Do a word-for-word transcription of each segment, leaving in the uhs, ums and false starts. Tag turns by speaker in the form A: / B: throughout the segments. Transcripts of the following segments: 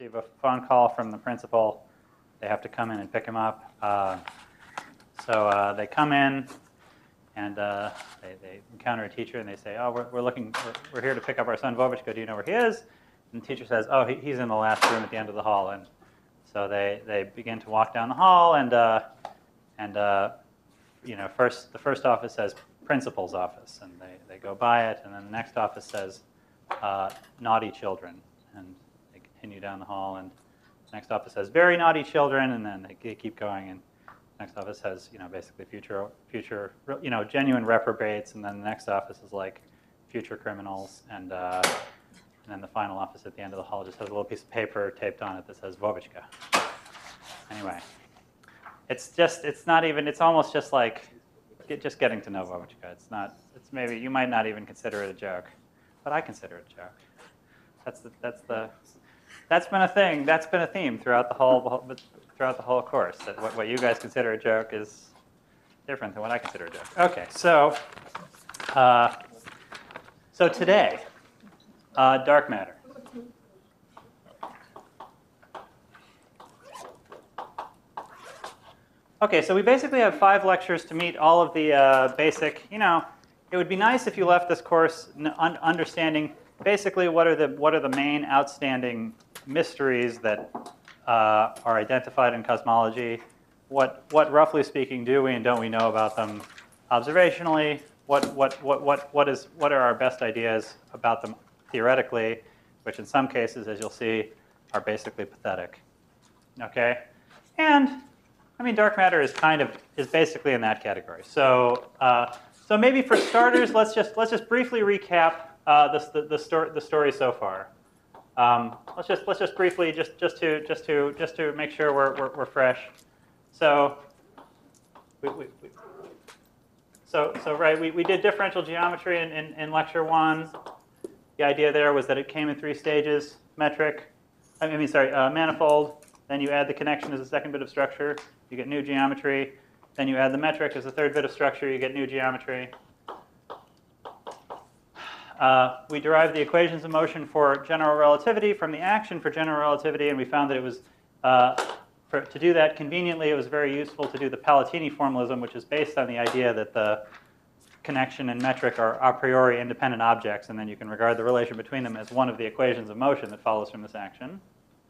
A: receive a phone call from the principal. They have to come in and pick him up. Uh, so uh, they come in, and uh, they, they encounter a teacher, and they say, "Oh, we're, we're looking. We're, we're here to pick up our son Vovichka. Do you know where he is?" And the teacher says, "Oh, he, he's in the last room at the end of the hall." And so they, they begin to walk down the hall, and uh, and uh, you know, first the first office says principal's office, and they, they go by it, and then the next office says uh, naughty children, and they continue down the hall, and the next office says very naughty children, and then they keep going, and the next office has, you know, basically future future you know genuine reprobates, and then the next office is like future criminals, and uh, and then the final office at the end of the hall just has a little piece of paper taped on it that says Vovichka. Anyway, it's just it's not even it's almost just like get, just getting to know Vovichka. It's not it's maybe you might not even consider it a joke, but I consider it a joke. That's the that's the that's been a thing. That's been a theme throughout the whole throughout the whole course. That what, what you guys consider a joke is different than what I consider a joke. Okay, so uh, so today, uh, dark matter. Okay, so we basically have five lectures to meet all of the uh, basic. You know, it would be nice if you left this course un understanding basically what are the what are the main outstanding mysteries that uh, are identified in cosmology. What what roughly speaking do we and don't we know about them observationally? What what what what what is what are our best ideas about them theoretically, which in some cases, as you'll see, are basically pathetic. Okay, and I mean, dark matter is kind of is basically in that category. So, uh, so maybe for starters, let's just let's just briefly recap uh, this, the the story the story so far. Um, let's just let's just briefly just just to just to just to make sure we're we're, we're fresh. So, we, we, we, so so right, we we did differential geometry in, in in lecture one. The idea there was that it came in three stages: metric, I mean, sorry, uh, manifold. Then you add the connection as a second bit of structure. You get new geometry. Then you add the metric as a third bit of structure. You get new geometry. Uh, we derived the equations of motion for general relativity from the action for general relativity, and we found that it was, uh, for, to do that conveniently, it was very useful to do the Palatini formalism, which is based on the idea that the connection and metric are a priori independent objects, and then you can regard the relation between them as one of the equations of motion that follows from this action.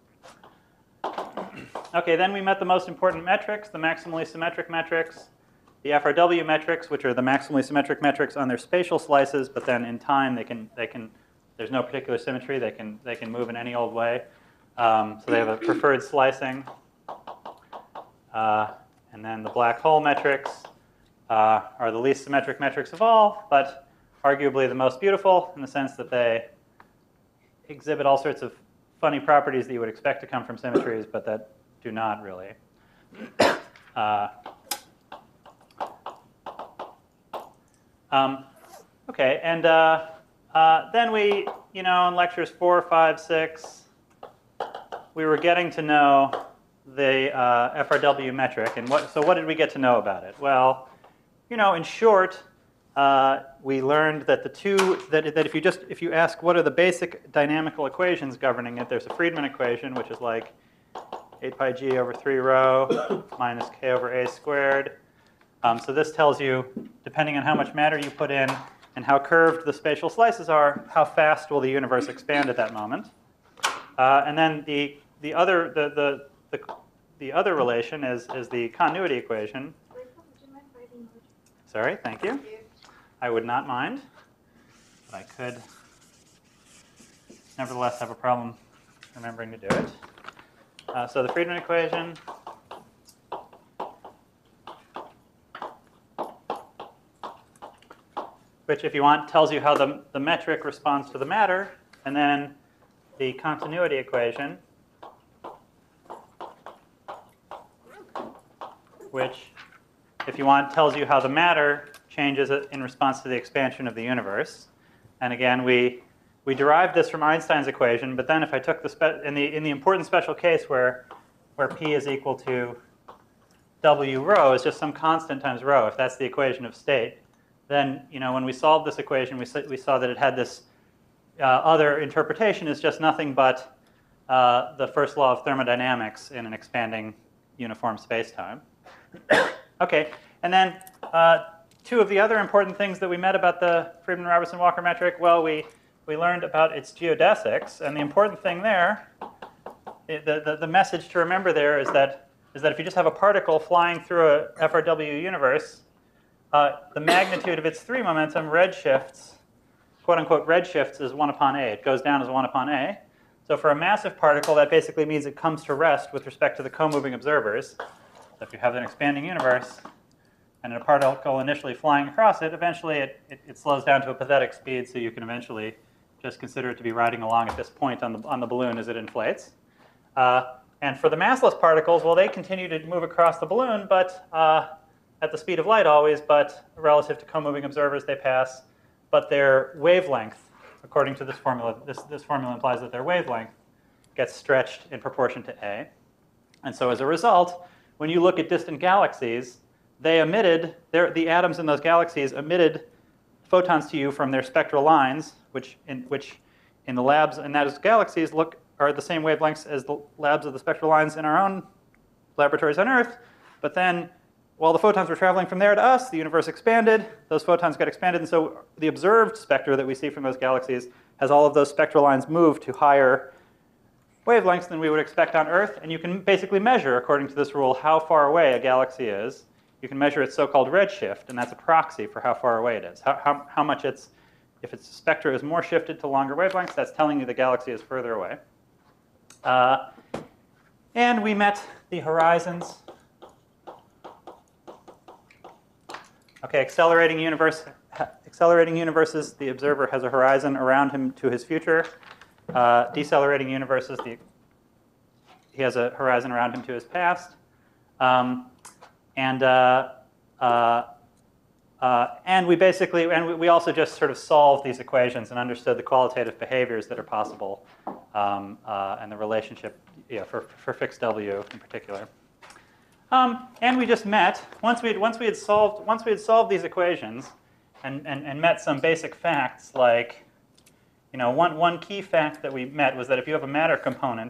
A: Okay, then we met the most important metrics, the maximally symmetric metrics, the F R W metrics, which are the maximally symmetric metrics on their spatial slices, but then in time they can they can there's no particular symmetry. They can they can move in any old way. Um, so they have a preferred slicing. Uh, and then the black hole metrics uh, are the least symmetric metrics of all, but arguably the most beautiful in the sense that they exhibit all sorts of funny properties that you would expect to come from symmetries, but that do not really. uh, um, okay, and uh, uh, then we, you know, in lectures four, five, six, we were getting to know the uh, F R W metric, and what? So what did we get to know about it? Well, you know, in short, uh, we learned that the two that that if you just if you ask what are the basic dynamical equations governing it, there's a Friedmann equation, which is like eight pi g over three rho minus k over a squared. Um, so this tells you, depending on how much matter you put in and how curved the spatial slices are, how fast will the universe expand at that moment. Uh, and then the the other the the the, the other relation is is the continuity equation. Sorry, thank you. I would not mind, but I could nevertheless have a problem remembering to do it. Uh, so the Friedmann equation which, if you want, tells you how the, the metric responds to the matter, and then the continuity equation, which, if you want, tells you how the matter changes in response to the expansion of the universe. And again, we we derived this from Einstein's equation, but then if I took the spe in the in the important special case where where p is equal to w rho is just some constant times rho, if that's the equation of state, then, you know, when we solved this equation, we saw, we saw that it had this uh, other interpretation is just nothing but uh, the first law of thermodynamics in an expanding uniform space-time. Okay, and then uh, two of the other important things that we met about the Friedmann-Robertson-Walker metric, well, we, we learned about its geodesics, and the important thing there, the, the, the message to remember there is that, is that if you just have a particle flying through a F R W universe, uh, the magnitude of its three momentum redshifts, quote-unquote redshifts, is one upon A. It goes down as one upon A. So for a massive particle, that basically means it comes to rest with respect to the co-moving observers. So if you have an expanding universe and a particle initially flying across it, eventually it, it, it slows down to a pathetic speed, so you can eventually just consider it to be riding along at this point on the, on the balloon as it inflates. Uh, and for the massless particles, well, they continue to move across the balloon, but uh, at the speed of light always, but relative to co-moving observers, they pass. But their wavelength, according to this formula, this, this formula implies that their wavelength gets stretched in proportion to A. And so as a result, when you look at distant galaxies, they emitted, the atoms in those galaxies emitted photons to you from their spectral lines, which in, which in the labs in those galaxies look are the same wavelengths as the labs of the spectral lines in our own laboratories on Earth. But then, while the photons were traveling from there to us, the universe expanded, those photons got expanded, and so the observed spectra that we see from those galaxies has all of those spectral lines move to higher wavelengths than we would expect on Earth. And you can basically measure, according to this rule, how far away a galaxy is. You can measure its so-called redshift, and that's a proxy for how far away it is. How, how, how much its, if its spectra is more shifted to longer wavelengths, that's telling you the galaxy is further away. Uh, and we met the horizons. Okay, accelerating universe, accelerating universes, the observer has a horizon around him to his future. Uh, decelerating universes, the, he has a horizon around him to his past. Um, and uh, uh, uh, and we basically, and we, we also just sort of solved these equations and understood the qualitative behaviors that are possible um, uh, and the relationship, yeah, for for fixed W in particular. Um, and we just met once we once we had solved once we had solved these equations, and, and and met some basic facts like, you know, one one key fact that we met was that if you have a matter component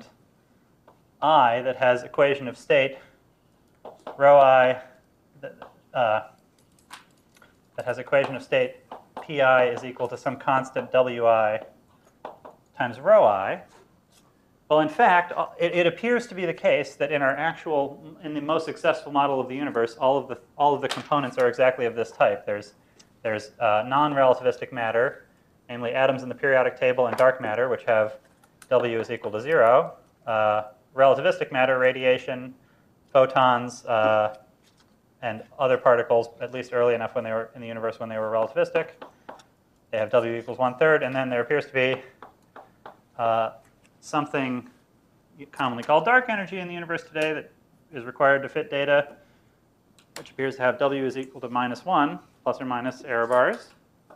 A: I that has equation of state rho I uh, that has equation of state Pi is equal to some constant Wi times rho I. Well, in fact, it, it appears to be the case that in our actual, in the most successful model of the universe, all of the all of the components are exactly of this type. There's there's uh, non-relativistic matter, namely atoms in the periodic table and dark matter, which have W is equal to zero. Uh, relativistic matter, radiation, photons, uh, and other particles, at least early enough when they were in the universe when they were relativistic. They have W equals one third, and then there appears to be uh, something commonly called dark energy in the universe today that is required to fit data, which appears to have W is equal to minus one, plus or minus error bars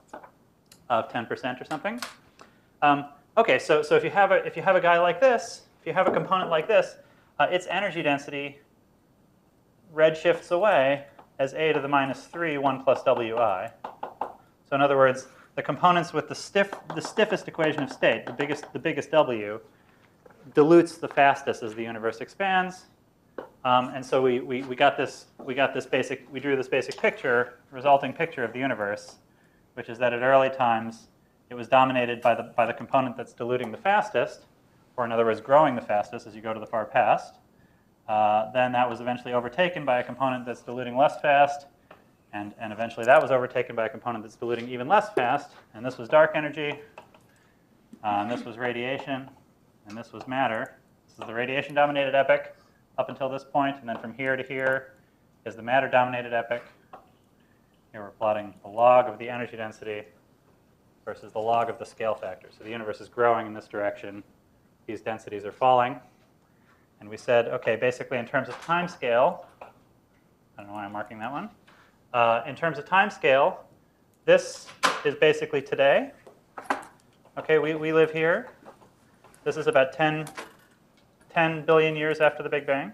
A: of ten percent or something. Um, okay, so so if you have a if you have a guy like this, if you have a component like this, uh, its energy density redshifts away as a to the minus three, one plus Wi. So in other words, the components with the stiff, the stiffest equation of state, the biggest, the biggest W, dilutes the fastest as the universe expands. Um, and so we, we, we got this, we got this basic, we drew this basic picture, resulting picture of the universe, which is that at early times it was dominated by the by the component that's diluting the fastest, or in other words, growing the fastest as you go to the far past. Uh, then that was eventually overtaken by a component that's diluting less fast, and, and eventually that was overtaken by a component that's diluting even less fast, and this was dark energy, uh, and this was radiation, and this was matter. This is the radiation-dominated epoch up until this point, and then from here to here is the matter-dominated epoch. Here we're plotting the log of the energy density versus the log of the scale factor. So the universe is growing in this direction. These densities are falling. And we said, okay, basically in terms of time scale, I don't know why I'm marking that one. Uh, in terms of time scale, this is basically today. Okay, we, we live here. This is about ten, ten billion years after the Big Bang.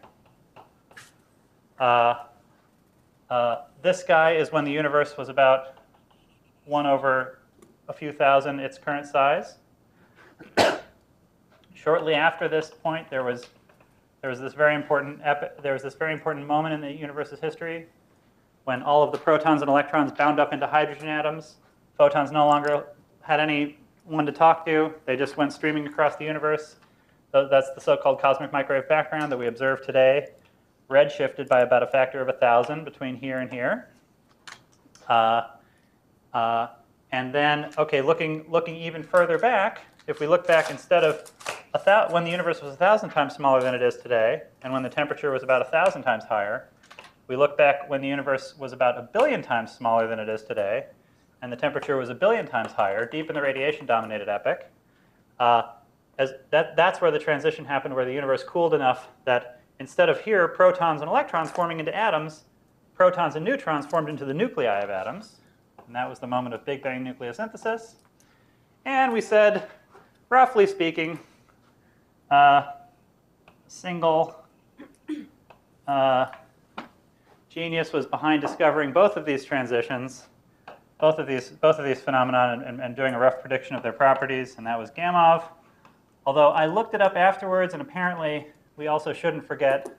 A: Uh, uh, this guy is when the universe was about one over a few thousand its current size. shortly after this point, there was there was this very important epi there was this very important moment in the universe's history when all of the protons and electrons bound up into hydrogen atoms. Photons no longer had anyone to talk to. They just went streaming across the universe. So that's the so-called cosmic microwave background that we observe today, redshifted by about a factor of a thousand between here and here. Uh, uh, and then, okay, looking looking even further back, if we look back instead of a thou when the universe was a thousand times smaller than it is today, and when the temperature was about a thousand times higher, we look back when the universe was about a billion times smaller than it is today, and the temperature was a billion times higher, deep in the radiation-dominated epoch. Uh, as that, that's where the transition happened, where the universe cooled enough that instead of here protons and electrons forming into atoms, protons and neutrons formed into the nuclei of atoms. And that was the moment of Big Bang nucleosynthesis. And we said, roughly speaking, uh, single uh, genius was behind discovering both of these transitions, both of these, both of these phenomena, and, and, and doing a rough prediction of their properties, and that was Gamow. Although I looked it up afterwards, and apparently we also shouldn't forget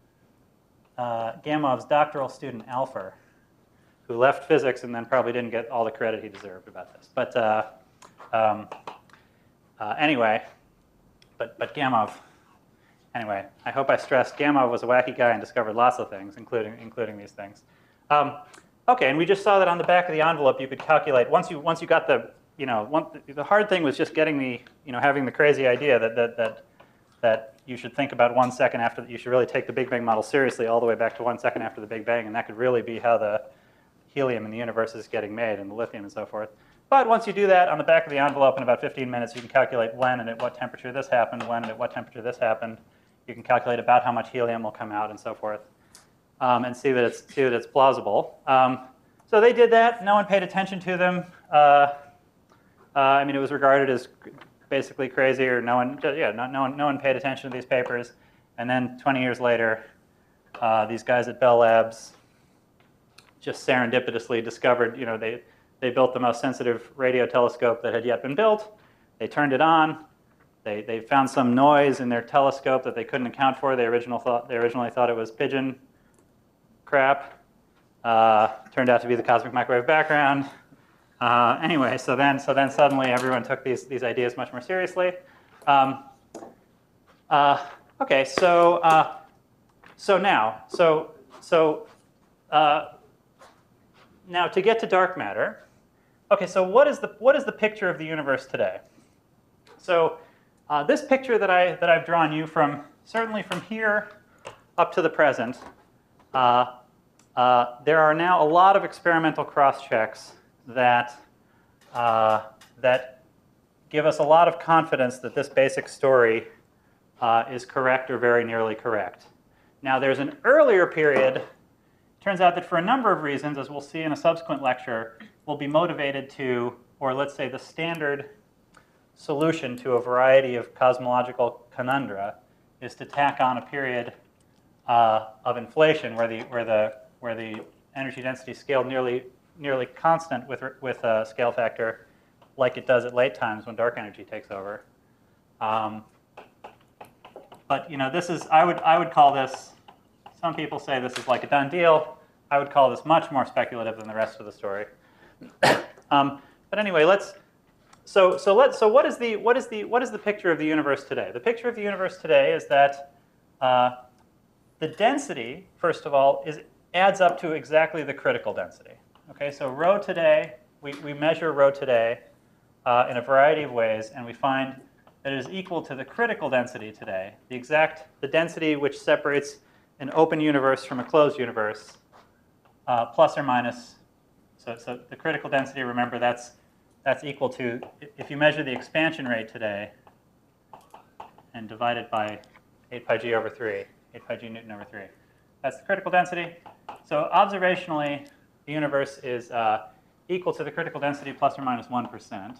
A: uh, Gamow's doctoral student, Alpher, who left physics and then probably didn't get all the credit he deserved about this. But uh, um, uh, anyway, but, but Gamow, anyway, I hope I stressed Gamow was a wacky guy and discovered lots of things, including, including these things. Um, okay, and we just saw that on the back of the envelope you could calculate, once you, once you got the, you know, one, the hard thing was just getting the, you know, having the crazy idea that, that, that, that you should think about one second after, you should really take the Big Bang model seriously all the way back to one second after the Big Bang, and that could really be how the helium in the universe is getting made, and the lithium and so forth. But once you do that, on the back of the envelope in about fifteen minutes, you can calculate when and at what temperature this happened, when and at what temperature this happened. You can calculate about how much helium will come out and so forth, um, and see that it's, see that it's plausible. Um, so they did that. No one paid attention to them. Uh, uh, I mean, it was regarded as basically crazy, or no one, yeah, no, no, one, no one paid attention to these papers. And then twenty years later, uh, these guys at Bell Labs just serendipitously discovered, you know, they, they built the most sensitive radio telescope that had yet been built. They turned it on. They, they found some noise in their telescope that they couldn't account for. They, original thought, they originally thought it was pigeon crap. Uh, turned out to be the cosmic microwave background. Uh, anyway, so then, so then suddenly everyone took these, these ideas much more seriously. Um, uh, okay, so, uh, so now, so, so uh, now to get to dark matter, okay, so what is the, what is the picture of the universe today? So uh, this picture that, I, that I've drawn you from, certainly from here up to the present, uh, uh, there are now a lot of experimental cross-checks that, uh, that give us a lot of confidence that this basic story uh, is correct or very nearly correct. Now there's an earlier period. Turns out that for a number of reasons, as we'll see in a subsequent lecture, we'll be motivated to, or let's say the standard solution to a variety of cosmological conundra is to tack on a period uh, of inflation where the, where, the, where the energy density scaled nearly, nearly constant with, with a scale factor like it does at late times when dark energy takes over. Um, but you know, this is, I would, I would call this, some people say this is like a done deal. I would call this much more speculative than the rest of the story. um, but anyway, let's. So so let's. So what is the what is the what is the picture of the universe today? The picture of the universe today is that uh, the density, first of all, is adds up to exactly the critical density. Okay, so rho today, we we measure rho today uh, in a variety of ways, and we find that it is equal to the critical density today, the exact the density which separates an open universe from a closed universe, uh, plus or minus. So, so the critical density, remember, that's, that's equal to, if you measure the expansion rate today and divide it by eight pi g over three, eight pi g Newton over three, that's the critical density. So observationally, the universe is uh, equal to the critical density plus or minus one percent.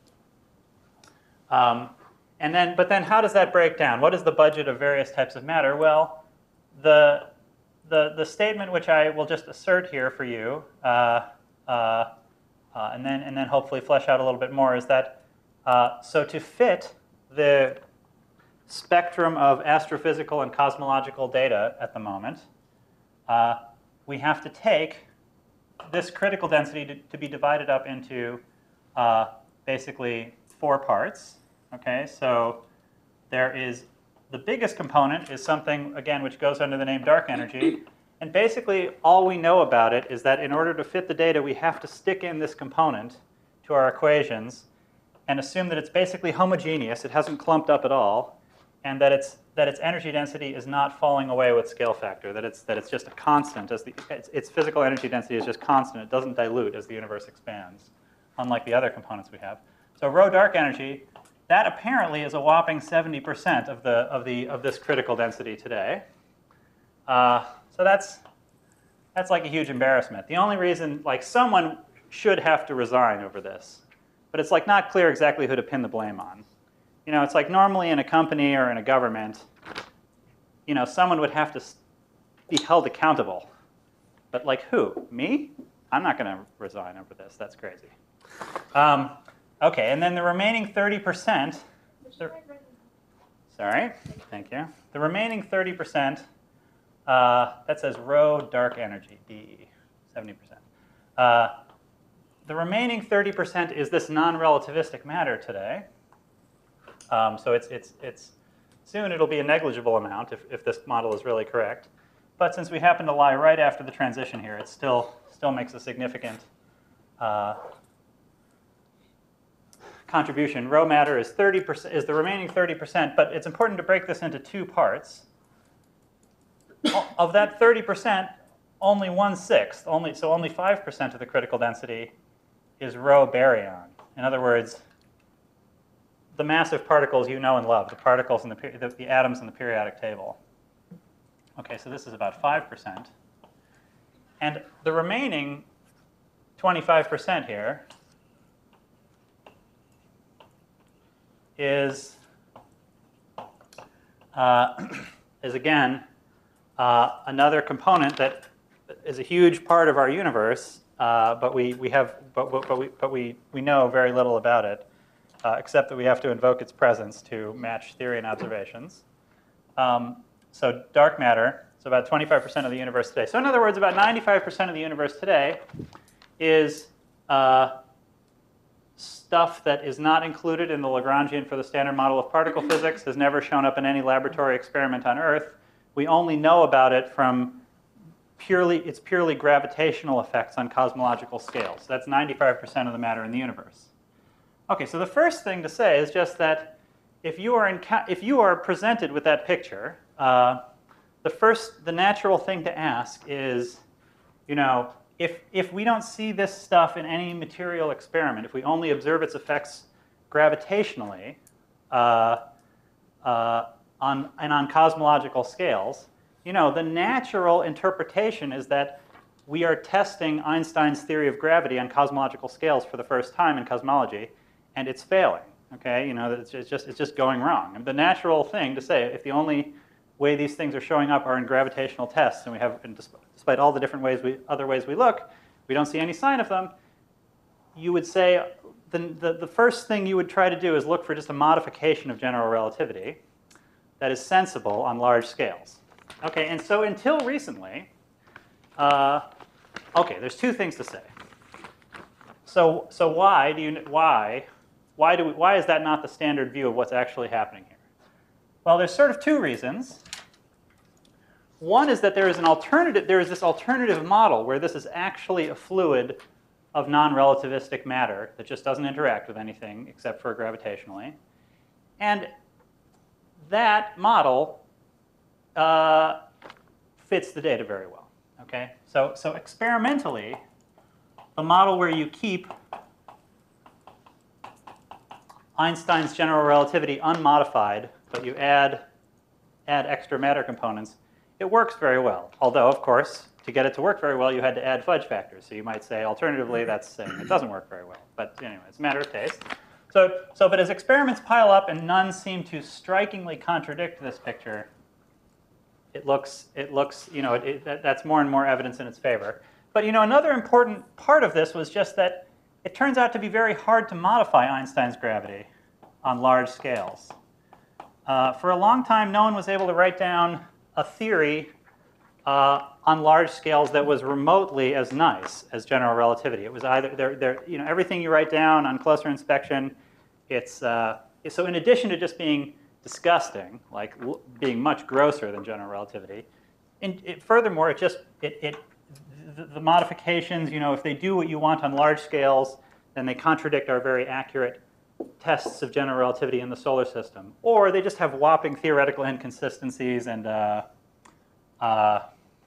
A: Um, and then, but then how does that break down? What is the budget of various types of matter? Well, The, the, the statement which I will just assert here for you, uh, uh, uh, and, then, and then hopefully flesh out a little bit more, is that uh, so to fit the, spectrum of astrophysical and cosmological data at the moment, uh, we have to take this critical density to, to be divided up into uh, basically four parts. Okay, so there is the biggest component is something, again, which goes under the name dark energy. And basically, all we know about it is that in order to fit the data, we have to stick in this component to our equations and assume that it's basically homogeneous, it hasn't clumped up at all, and that its that its energy density is not falling away with scale factor, that it's that it's just a constant, as the its, its physical energy density is just constant, it doesn't dilute as the universe expands, unlike the other components we have. So rho dark energy, that apparently is a whopping seventy percent of the of the of this critical density today. Uh, so that's that's like a huge embarrassment. The only reason, like, someone should have to resign over this, but it's like not clear exactly who to pin the blame on. You know, it's like normally in a company or in a government, you know, someone would have to be held accountable. But like who? Me? I'm not going to resign over this. That's crazy. Um, okay, and then the remaining thirty percent. Sorry, thank you. The remaining thirty percent, uh, that says rho dark energy, D E, seventy percent. Uh, the remaining thirty percent is this non-relativistic matter today. Um, so it's, it's, it's, soon it'll be a negligible amount if, if this model is really correct. But since we happen to lie right after the transition here, it still, still makes a significant uh, contribution. Rho matter is thirty percent, is the remaining thirty percent, but it's important to break this into two parts. Of that thirty percent, only one-sixth, only, so only five percent of the critical density is rho baryon. In other words, the massive particles you know and love, the particles in the, the, the atoms in the periodic table. Okay, so this is about five percent. And the remaining twenty-five percent here is, uh, is again, uh, another component that is a huge part of our universe, uh, but we, we have, but, but, but, we, but we, we know very little about it. Uh, except that we have to invoke its presence to match theory and observations. Um, so dark matter, so about twenty-five percent of the universe today. So in other words, about ninety-five percent of the universe today is uh, stuff that is not included in the Lagrangian for the Standard Model of Particle Physics, has never shown up in any laboratory experiment on Earth. We only know about it from purely, its purely gravitational effects on cosmological scales. So that's ninety-five percent of the matter in the universe. Okay, so the first thing to say is just that if you are, in, if you are presented with that picture, uh, the first, the natural thing to ask is, you know, if, if we don't see this stuff in any material experiment, if we only observe its effects gravitationally uh, uh, on, and on cosmological scales, you know, the natural interpretation is that we are testing Einstein's theory of gravity on cosmological scales for the first time in cosmology, and it's failing. Okay, you know, it's just it's just going wrong. And the natural thing to say, if the only way these things are showing up are in gravitational tests, and we have, and despite all the different ways we, other ways we look, we don't see any sign of them, you would say the, the the first thing you would try to do is look for just a modification of general relativity that is sensible on large scales. Okay, and so until recently, uh, okay, there's two things to say. So so why do you why? Why, do we, why is that not the standard view of what's actually happening here? Well, there's sort of two reasons. One is that there is an alternative, there is this alternative model where this is actually a fluid of non-relativistic matter that just doesn't interact with anything except for gravitationally. And that model uh, fits the data very well. Okay? So, so experimentally, the model where you keep Einstein's general relativity unmodified, but you add, add extra matter components, it works very well. Although, of course, to get it to work very well, you had to add fudge factors. So you might say, alternatively, that's saying it doesn't work very well. But anyway, it's a matter of taste. So, so but as experiments pile up and none seem to strikingly contradict this picture, it looks, it looks you know, it, it, that, that's more and more evidence in its favor. But you know, another important part of this was just that it turns out to be very hard to modify Einstein's gravity on large scales. uh, for a long time, no one was able to write down a theory uh, on large scales that was remotely as nice as general relativity. It was either there, there, you know, everything you write down on closer inspection, it's uh, so in addition to just being disgusting, like l- being much grosser than general relativity, and it, furthermore, it just it, it the, the modifications, you know, if they do what you want on large scales, then they contradict our very accurate tests of general relativity in the solar system, or they just have whopping theoretical inconsistencies and uh, uh,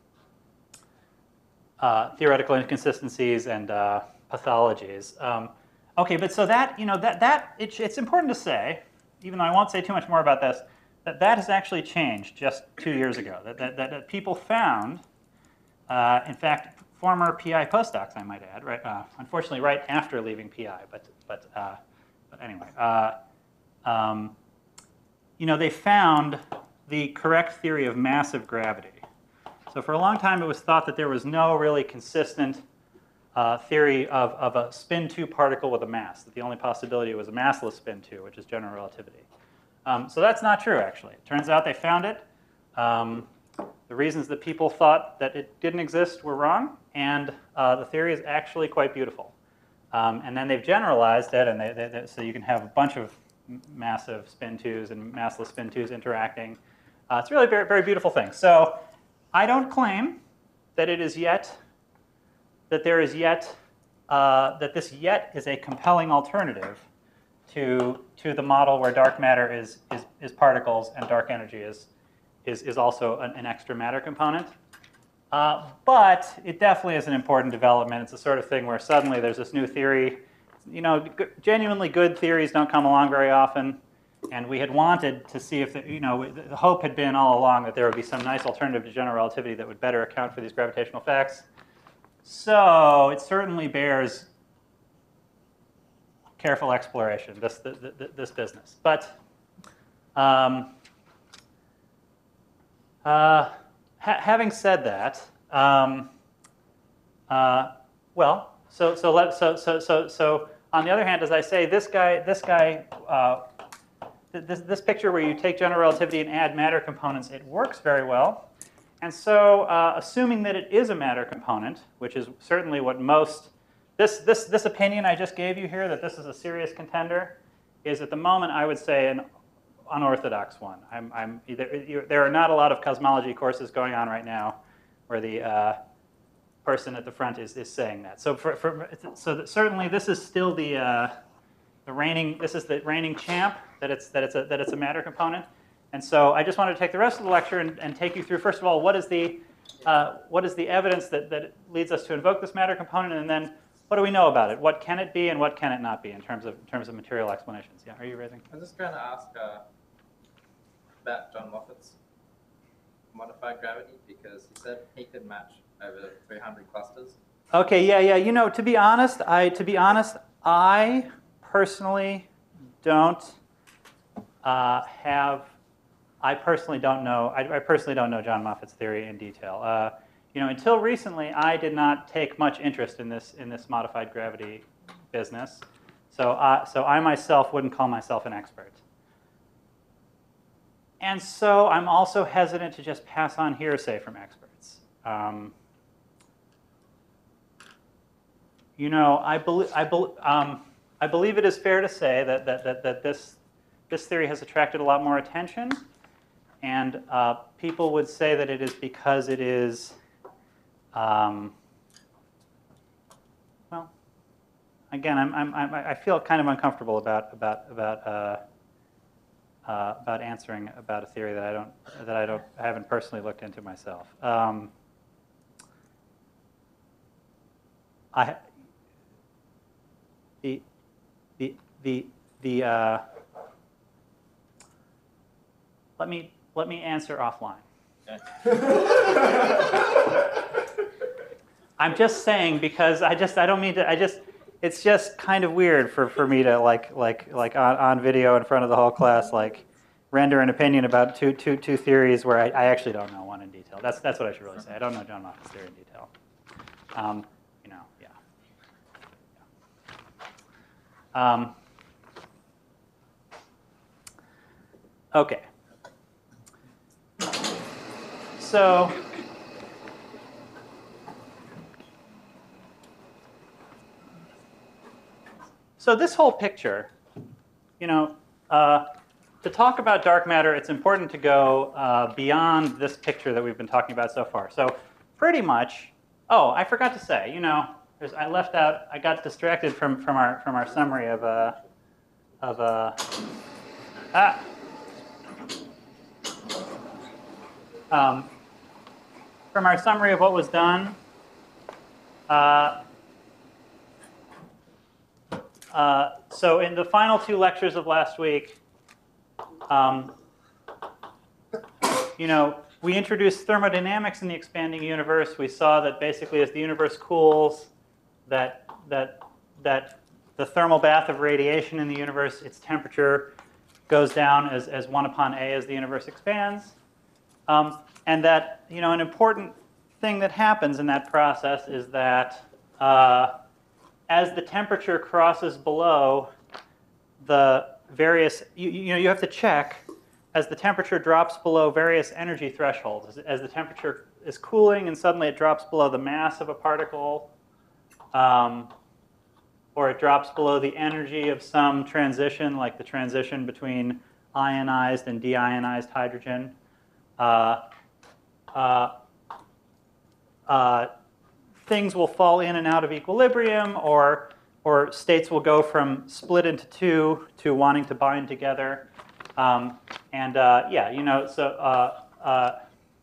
A: uh, theoretical inconsistencies and uh, pathologies. Um, okay, but so that you know that that it, it's important to say, even though I won't say too much more about this, that that has actually changed just two years ago. That that, that, that people found, uh, in fact, former P I postdocs, I might add, right? Uh, unfortunately, right after leaving P I, but but. Uh, But anyway, uh, um, you know, they found the correct theory of massive gravity. So for a long time, it was thought that there was no really consistent uh, theory of, of a spin two particle with a mass, that the only possibility was a massless spin two, which is general relativity. Um, so that's not true, actually. It turns out they found it. Um, the reasons that people thought that it didn't exist were wrong, and uh, the theory is actually quite beautiful. Um, and then they've generalized it, and they, they, they, so you can have a bunch of massive spin twos and massless spin twos interacting. Uh, it's really a very, very beautiful thing. So I don't claim that it is yet, that there is yet, uh, that this yet is a compelling alternative to, to the model where dark matter is, is, is particles and dark energy is, is, is also an, an extra matter component. Uh, but it definitely is an important development. It's the sort of thing where suddenly there's this new theory. You know, g- genuinely good theories don't come along very often. And we had wanted to see if, the, you know, the hope had been all along that there would be some nice alternative to general relativity that would better account for these gravitational effects. So it certainly bears careful exploration, this, the, the, this business. But um, uh, Ha- having said that, um, uh, well, so so let so so so so on the other hand, as I say, this guy this guy uh, th- this this picture where you take general relativity and add matter components, it works very well. And so, uh, assuming that it is a matter component, which is certainly what most this this this opinion I just gave you here, that this is a serious contender, is at the moment I would say an unorthodox one. I'm, I'm either, there are not a lot of cosmology courses going on right now where the uh, person at the front is, is saying that. So, for, for, so that certainly this is still the, uh, the reigning, this is the reigning champ, that it's, that, it's a, that it's a matter component. And so I just wanted to take the rest of the lecture and, and take you through, first of all, what is the, uh, what is the evidence that, that leads us to invoke this matter component, and then what do we know about it? What can it be and what can it not be in terms of, in terms of material explanations? Yeah, are you raising?
B: I was just going to ask uh, about John Moffat's modified gravity, because he said he could match over three hundred clusters.
A: Okay, yeah, yeah. You know, to be honest, I to be honest, I personally don't uh, have. I personally don't know. I, I personally don't know John Moffat's theory in detail. Uh, you know, until recently, I did not take much interest in this in this modified gravity business. So, uh, so I myself wouldn't call myself an expert. And so I'm also hesitant to just pass on hearsay from experts. Um, you know, I, be- I, be- um, I believe it is fair to say that, that, that, that this, this theory has attracted a lot more attention. And uh, people would say that it is because it is, um, well, again, I'm, I'm, I'm, I feel kind of uncomfortable about, about, about uh, Uh, about answering about a theory that I don't that I don't I haven't personally looked into myself. Um, I the the the the uh, let me let me answer offline. I'm just saying, because I just I don't mean to I just it's just kind of weird for, for me to like like like on, on video in front of the whole class like render an opinion about two two two theories where I, I actually don't know one in detail. That's that's what I should really say. I don't know John Moffat's theory in detail. Um, you know, yeah. yeah. Um, okay. so so this whole picture, you know, uh, to talk about dark matter, it's important to go uh, beyond this picture that we've been talking about so far. So pretty much, oh, I forgot to say, you know, there's, I left out, I got distracted from, from, our, from our summary of, uh, of uh, ah, um, from our summary of what was done. Uh, uh, so in the final two lectures of last week, Um, you know, we introduced thermodynamics in the expanding universe. We saw that basically as the universe cools, that, that, that the thermal bath of radiation in the universe, its temperature goes down as, as one upon A as the universe expands. Um, and that, you know, an important thing that happens in that process is that uh, as the temperature crosses below the various, you, you know, you have to check as the temperature drops below various energy thresholds. As, as the temperature is cooling and suddenly it drops below the mass of a particle, um, or it drops below the energy of some transition, like the transition between ionized and deionized hydrogen. Uh, uh, uh, things will fall in and out of equilibrium, or or states will go from split into two to wanting to bind together. Um, and uh, yeah, you know, so uh, uh,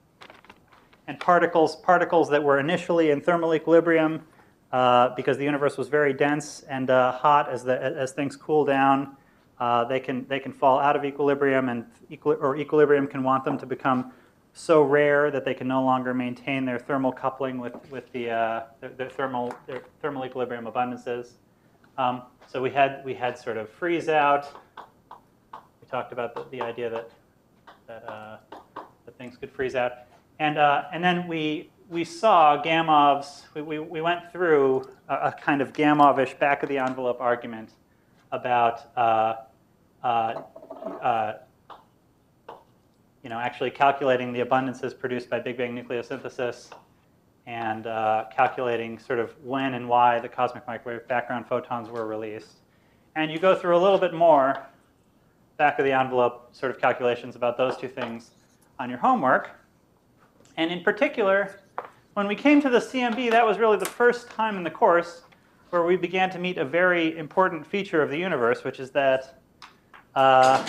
A: and particles particles that were initially in thermal equilibrium uh, because the universe was very dense and uh, hot as the as things cool down, uh, they can they can fall out of equilibrium, and equi or equilibrium can want them to become so rare that they can no longer maintain their thermal coupling with with the uh, their, their thermal their thermal equilibrium abundances. Um, so we had we had sort of freeze out. We talked about the, the idea that that, uh, that things could freeze out, and uh, and then we we saw Gamov's. We we, we went through a, a kind of Gamovish back of the envelope argument about uh, uh, uh, you know actually calculating the abundances produced by Big Bang nucleosynthesis, and uh, calculating sort of when and why the cosmic microwave background photons were released. And you go through a little bit more back of the envelope sort of calculations about those two things on your homework. And in particular, when we came to the C M B, that was really the first time in the course where we began to meet a very important feature of the universe, which is that uh,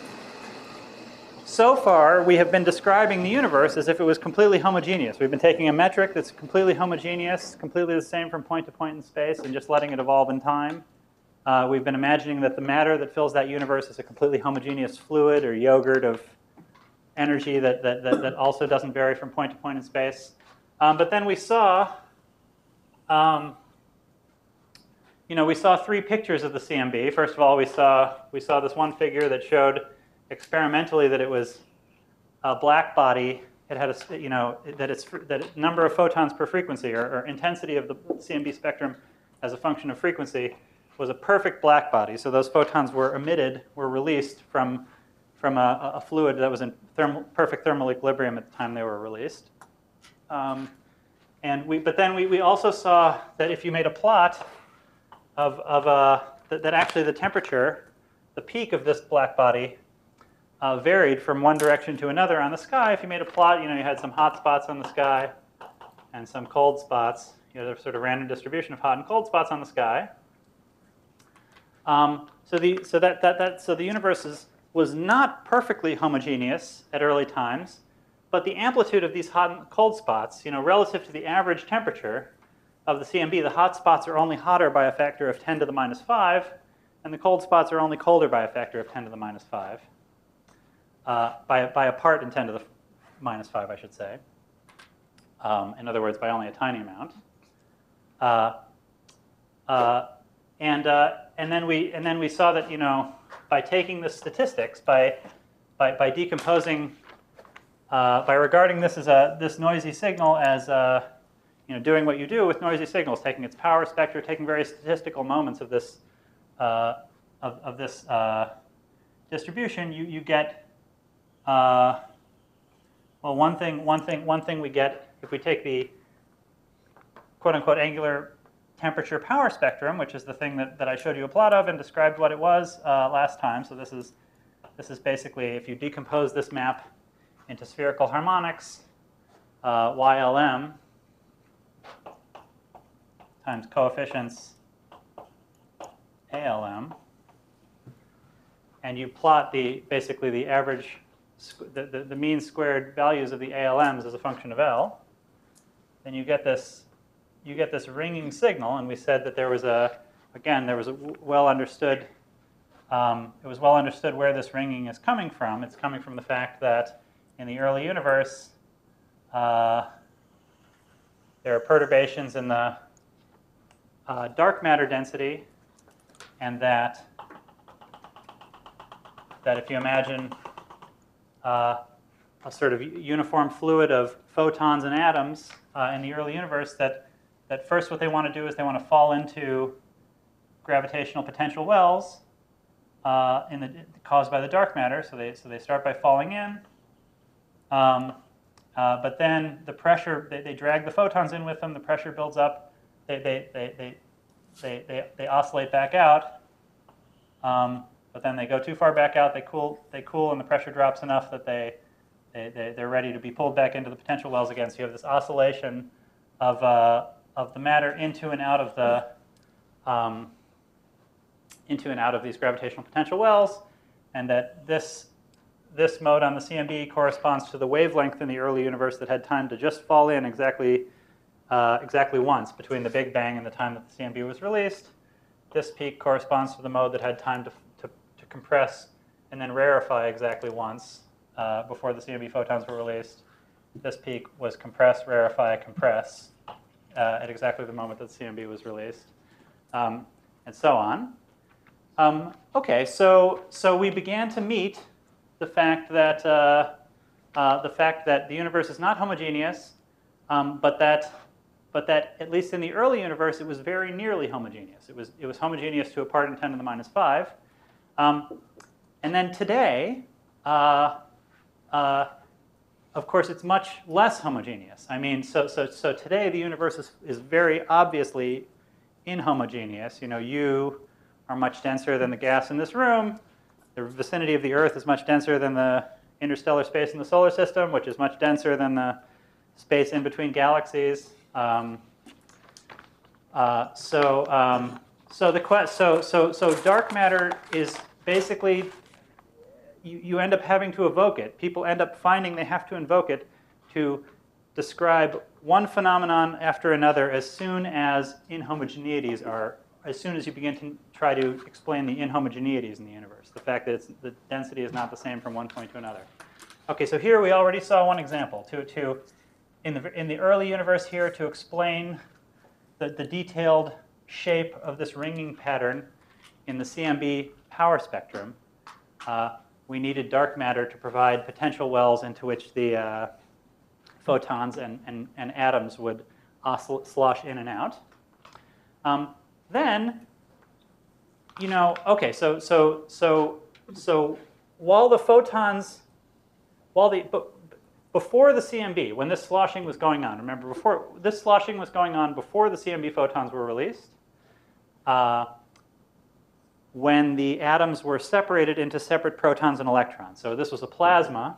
A: so far, we have been describing the universe as if it was completely homogeneous. We've been taking a metric that's completely homogeneous, completely the same from point to point in space, and just letting it evolve in time. Uh, we've been imagining that the matter that fills that universe is a completely homogeneous fluid or yogurt of energy that, that, that, that also doesn't vary from point to point in space. Um, but then we saw, um, you know, we saw three pictures of the C M B. First of all, we saw, we saw this one figure that showed experimentally that it was a black body. It had a, you know, that its that number of photons per frequency, or, or intensity of the C M B spectrum as a function of frequency, was a perfect black body. So those photons were emitted, were released from from a, a fluid that was in thermal, perfect thermal equilibrium at the time they were released. Um, and we, but then we, we also saw that if you made a plot of of a that, that actually the temperature, the peak of this black body, Uh, varied from one direction to another on the sky. If you made a plot, you know, you had some hot spots on the sky and some cold spots. You know, there's sort of random distribution of hot and cold spots on the sky. Um, so the so that that that so the universe is, was not perfectly homogeneous at early times, but the amplitude of these hot and cold spots, you know, relative to the average temperature of the C M B, the hot spots are only hotter by a factor of ten to the minus five, and the cold spots are only colder by a factor of ten to the minus five. Uh, by, by a part in ten to the minus five, I should say. Um, in other words, by only a tiny amount. Uh, uh, and uh, and then we and then we saw that, you know, by taking the statistics, by by by decomposing, uh, by regarding this as a this noisy signal as a, you know, doing what you do with noisy signals, taking its power spectra, taking various statistical moments of this uh, of of this uh, distribution, you you get. Uh, Well, one thing, one thing, one thing we get if we take the quote-unquote angular temperature power spectrum, which is the thing that, that I showed you a plot of and described what it was uh, last time. So this is this is basically if you decompose this map into spherical harmonics, uh, Y L M times coefficients A L M, and you plot the basically the average, the, the, the mean squared values of the A L Ms as a function of L, then you get this you get this ringing signal. And we said that there was a again there was a well understood um, it was well understood where this ringing is coming from. It's coming from the fact that in the early universe uh, there are perturbations in the uh, dark matter density, and that that if you imagine uh, a sort of uniform fluid of photons and atoms uh, in the early universe, that, that first what they want to do is they want to fall into gravitational potential wells uh, in the, caused by the dark matter. So they, so they start by falling in. Um, uh, but then the pressure, they, they drag the photons in with them, the pressure builds up, they, they, they, they, they, they, they oscillate back out. Um, But then they go too far back out, they cool, they cool, and the pressure drops enough that they, they, they, they're ready to be pulled back into the potential wells again. So you have this oscillation of, uh, of the matter into and out of the um, into and out of these gravitational potential wells, and that this this mode on the C M B corresponds to the wavelength in the early universe that had time to just fall in exactly uh, exactly once between the Big Bang and the time that the C M B was released. This peak corresponds to the mode that had time to compress and then rarefy exactly once uh, before the C M B photons were released. This peak was compress, rarefy, compress uh, at exactly the moment that the C M B was released, um, and so on. Um, okay, so so we began to meet the fact that uh, uh, the fact that the universe is not homogeneous, um, but that but that at least in the early universe it was very nearly homogeneous. It was it was homogeneous to a part in ten to the minus five. Um, and then today, uh, uh, of course, it's much less homogeneous. I mean, so so so today the universe is, is very obviously inhomogeneous. You know, you are much denser than the gas in this room. The vicinity of the Earth is much denser than the interstellar space in the solar system, which is much denser than the space in between galaxies. Um, uh, so. Um, So the que- so so so dark matter is basically you, you end up having to evoke it. People end up finding they have to invoke it to describe one phenomenon after another as soon as inhomogeneities are as soon as you begin to try to explain the inhomogeneities in the universe, the fact that it's, the density is not the same from one point to another. Okay, so here we already saw one example to to in the in the early universe here to explain the, the detailed shape of this ringing pattern in the C M B power spectrum. Uh, we needed dark matter to provide potential wells into which the uh, photons and, and, and atoms would oscillate, slosh in and out. Um, then, you know, okay, so so so so while the photons, while the before the C M B, when this sloshing was going on, remember before this sloshing was going on before the C M B photons were released. Uh, when the atoms were separated into separate protons and electrons. So this was a plasma.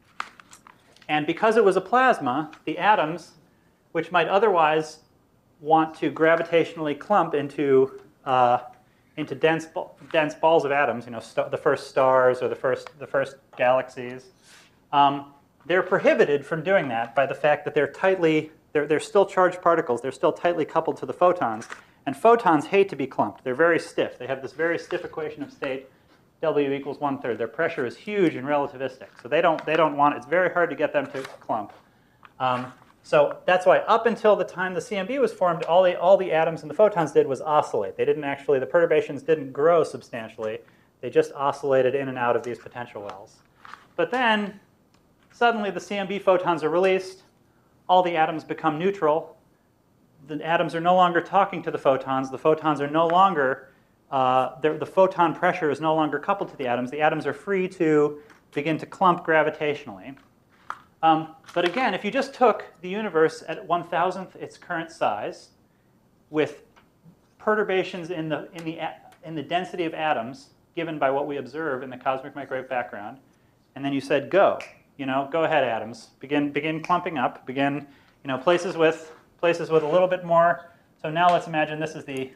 A: And because it was a plasma, the atoms, which might otherwise want to gravitationally clump into, uh, into dense, dense balls of atoms, you know, st- the first stars or the first, the first galaxies, um, they're prohibited from doing that by the fact that they're tightly, they're, they're still charged particles. They're still tightly coupled to the photons. And photons hate to be clumped. They're very stiff. They have this very stiff equation of state, W equals one third. Their pressure is huge and relativistic. So they don't, they don't want, it's very hard to get them to clump. Um, so that's why up until the time the C M B was formed, all the, all the atoms and the photons did was oscillate. They didn't actually, the perturbations didn't grow substantially. They just oscillated in and out of these potential wells. But then, suddenly the C M B photons are released. All the atoms become neutral. The atoms are no longer talking to the photons. The photons are no longer, uh, the photon pressure is no longer coupled to the atoms. The atoms are free to begin to clump gravitationally. Um, but again, if you just took the universe at one thousandth its current size, with perturbations in the in the in the density of atoms given by what we observe in the cosmic microwave background, and then you said go, you know, go ahead, atoms, begin begin clumping up, begin, you know, places with places with a little bit more. So now let's imagine this is the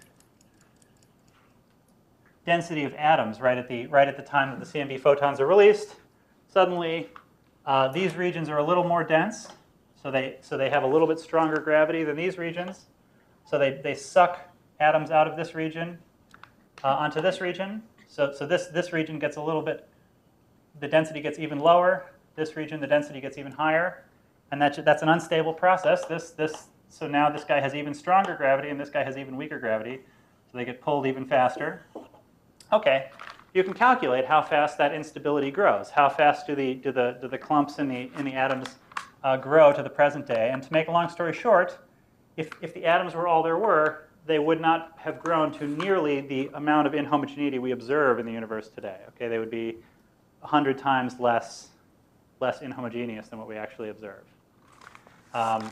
A: density of atoms right at the right at the time that the C M B photons are released. Suddenly, uh, these regions are a little more dense, so they so they have a little bit stronger gravity than these regions. So they, they suck atoms out of this region uh, onto this region. So so this this region gets a little bit, the density gets even lower. This region, the density gets even higher, and that's that's an unstable process. This this so now this guy has even stronger gravity, and this guy has even weaker gravity. So they get pulled even faster. Okay, you can calculate how fast that instability grows. How fast do the do the do the clumps in the in the atoms uh, grow to the present day? And to make a long story short, if if the atoms were all there were, they would not have grown to nearly the amount of inhomogeneity we observe in the universe today. Okay, they would be a hundred times less less inhomogeneous than what we actually observe. Um,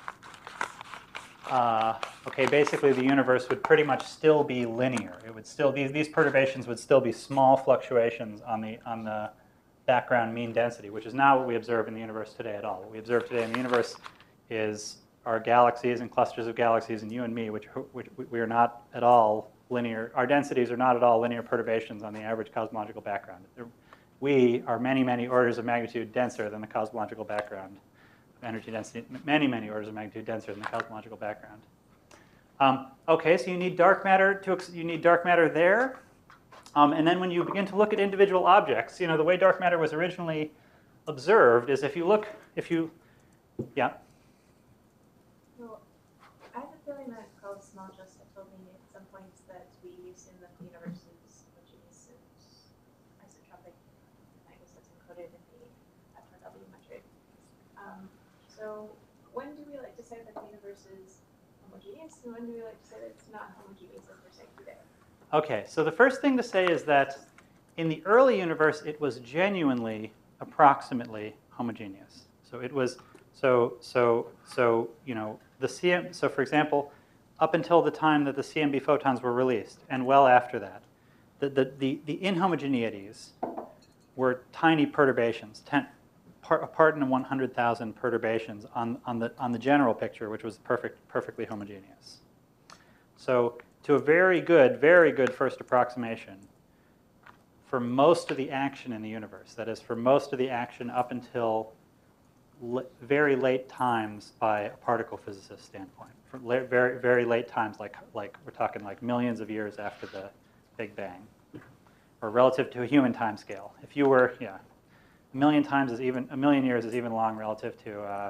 A: Uh, okay, basically the universe would pretty much still be linear. It would still these these perturbations would still be small fluctuations on the on the background mean density, which is not what we observe in the universe today at all. What we observe today in the universe is our galaxies and clusters of galaxies and you and me, which which we are not at all linear. Our densities are not at all linear perturbations on the average cosmological background. They're, we are many many orders of magnitude denser than the cosmological background. Energy density, many, many orders of magnitude denser than the cosmological background. Um, okay, so you need dark matter to you need dark matter there, um, and then when you begin to look at individual objects, you know the way dark matter was originally observed is if you look, if you, yeah.
C: Well, I have a feeling that cosmologists have told me at some points that we use in the universe is homogeneous and isotropic. I guess that's encoded in the F R W metric. Um, So when do we like to say that the universe is homogeneous, and when do we like to say that it's not homogeneous as we're saying today?
A: Okay, so the first thing to say is that in the early universe, it was genuinely approximately homogeneous. So it was so so so you know the C M. So for example, up until the time that the C M B photons were released, and well after that, the the the, the inhomogeneities were tiny perturbations, ten, a part in one hundred thousand perturbations on, on, the, on the general picture, which was perfect, perfectly homogeneous. So to a very good, very good first approximation, for most of the action in the universe, that is, for most of the action up until l- very late times by a particle physicist standpoint, for la- very, very late times, like, like we're talking like millions of years after the Big Bang, or relative to a human time scale. If you were, yeah, a million times is even a million years is even long relative to uh,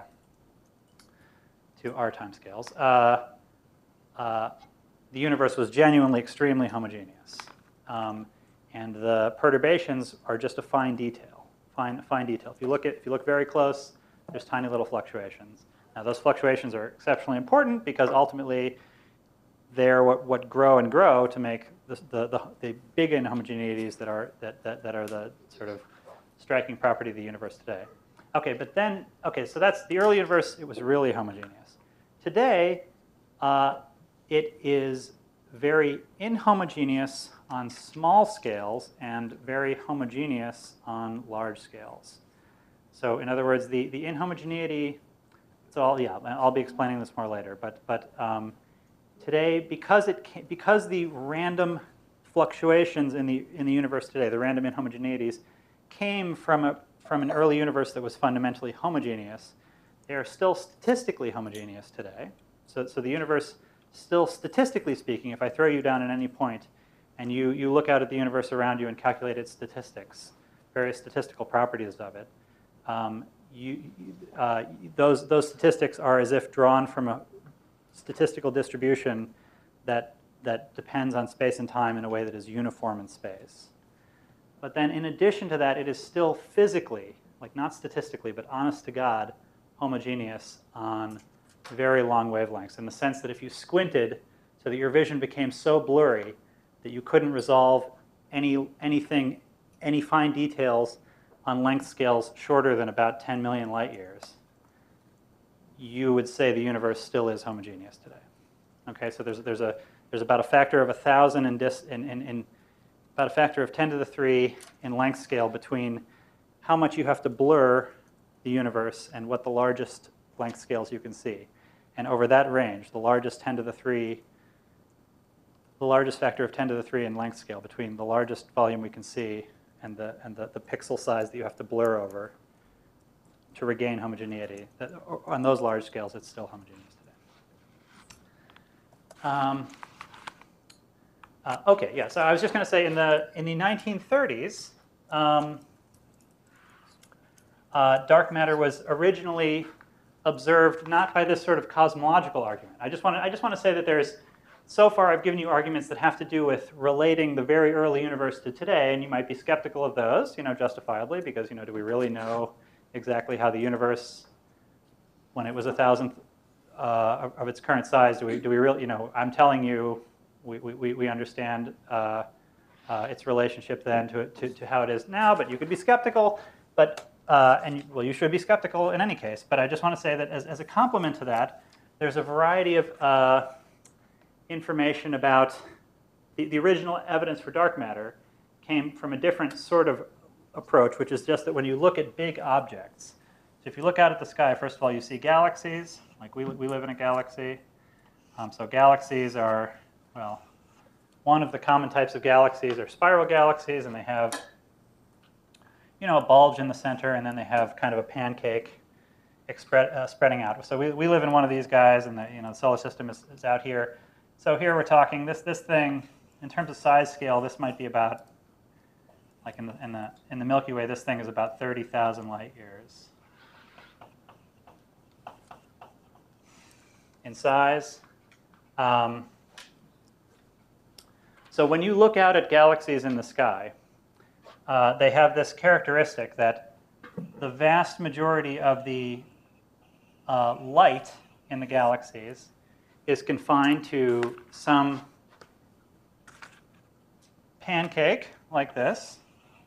A: to our time scales. Uh, uh, the universe was genuinely extremely homogeneous, um, and the perturbations are just a fine detail. Fine, fine detail. If you look at if you look very close, there's tiny little fluctuations. Now those fluctuations are exceptionally important because ultimately they're what, what grow and grow to make the the, the, the big inhomogeneities that are that, that that are the sort of striking property of the universe today. Okay, but then, okay, so that's the early universe, it was really homogeneous. Today, uh, it is very inhomogeneous on small scales and very homogeneous on large scales. So in other words, the, the inhomogeneity, it's all, yeah, I'll be explaining this more later, but, but um, today, because, it can, because the random fluctuations in the, in the universe today, the random inhomogeneities, came from a from an early universe that was fundamentally homogeneous, they are still statistically homogeneous today. So, so the universe, still statistically speaking, if I throw you down at any point and you, you look out at the universe around you and calculate its statistics, various statistical properties of it, um, you, uh, those, those statistics are as if drawn from a statistical distribution that, that depends on space and time in a way that is uniform in space. But then in addition to that, it is still physically, like not statistically, but honest to God, homogeneous on very long wavelengths, in the sense that if you squinted so that your vision became so blurry that you couldn't resolve any anything, any fine details on length scales shorter than about ten million light years, you would say the universe still is homogeneous today. Okay, so there's, there's, a, there's about a factor of one thousand in, dis, in, in, in about a factor of ten to the three in length scale between how much you have to blur the universe and what the largest length scales you can see. And over that range, the largest ten to the three, the largest factor of ten to the three in length scale between the largest volume we can see and the, and the, the pixel size that you have to blur over to regain homogeneity. That, on those large scales, it's still homogeneous today. Um, uh, okay, yeah, so I was just going to say in the, in the nineteen thirties, um, uh, dark matter was originally observed not by this sort of cosmological argument. I just want to, I just want to say that there's, so far I've given you arguments that have to do with relating the very early universe to today, and you might be skeptical of those, you know, justifiably, because, you know, do we really know exactly how the universe, when it was a thousandth uh, of its current size, do we, do we really, you know, I'm telling you, we, we, we understand uh, uh, its relationship then to, to, to how it is now, but you could be skeptical, but, uh, and well, you should be skeptical in any case, but I just want to say that as, as a complement to that, there's a variety of uh, information about the, the original evidence for dark matter came from a different sort of approach, which is just that when you look at big objects, so if you look out at the sky, first of all, you see galaxies, like we, we live in a galaxy. Um, so galaxies are, well, one of the common types of galaxies are spiral galaxies, and they have, you know, a bulge in the center, and then they have kind of a pancake spread, uh, spreading out. So we, we live in one of these guys, and the, you know, the solar system is, is out here. So here we're talking, this, this thing, in terms of size scale, this might be about, like in the, in the, in the Milky Way, this thing is about thirty thousand light years in size. Um, so when you look out at galaxies in the sky, uh, they have this characteristic that the vast majority of the uh, light in the galaxies is confined to some pancake like this.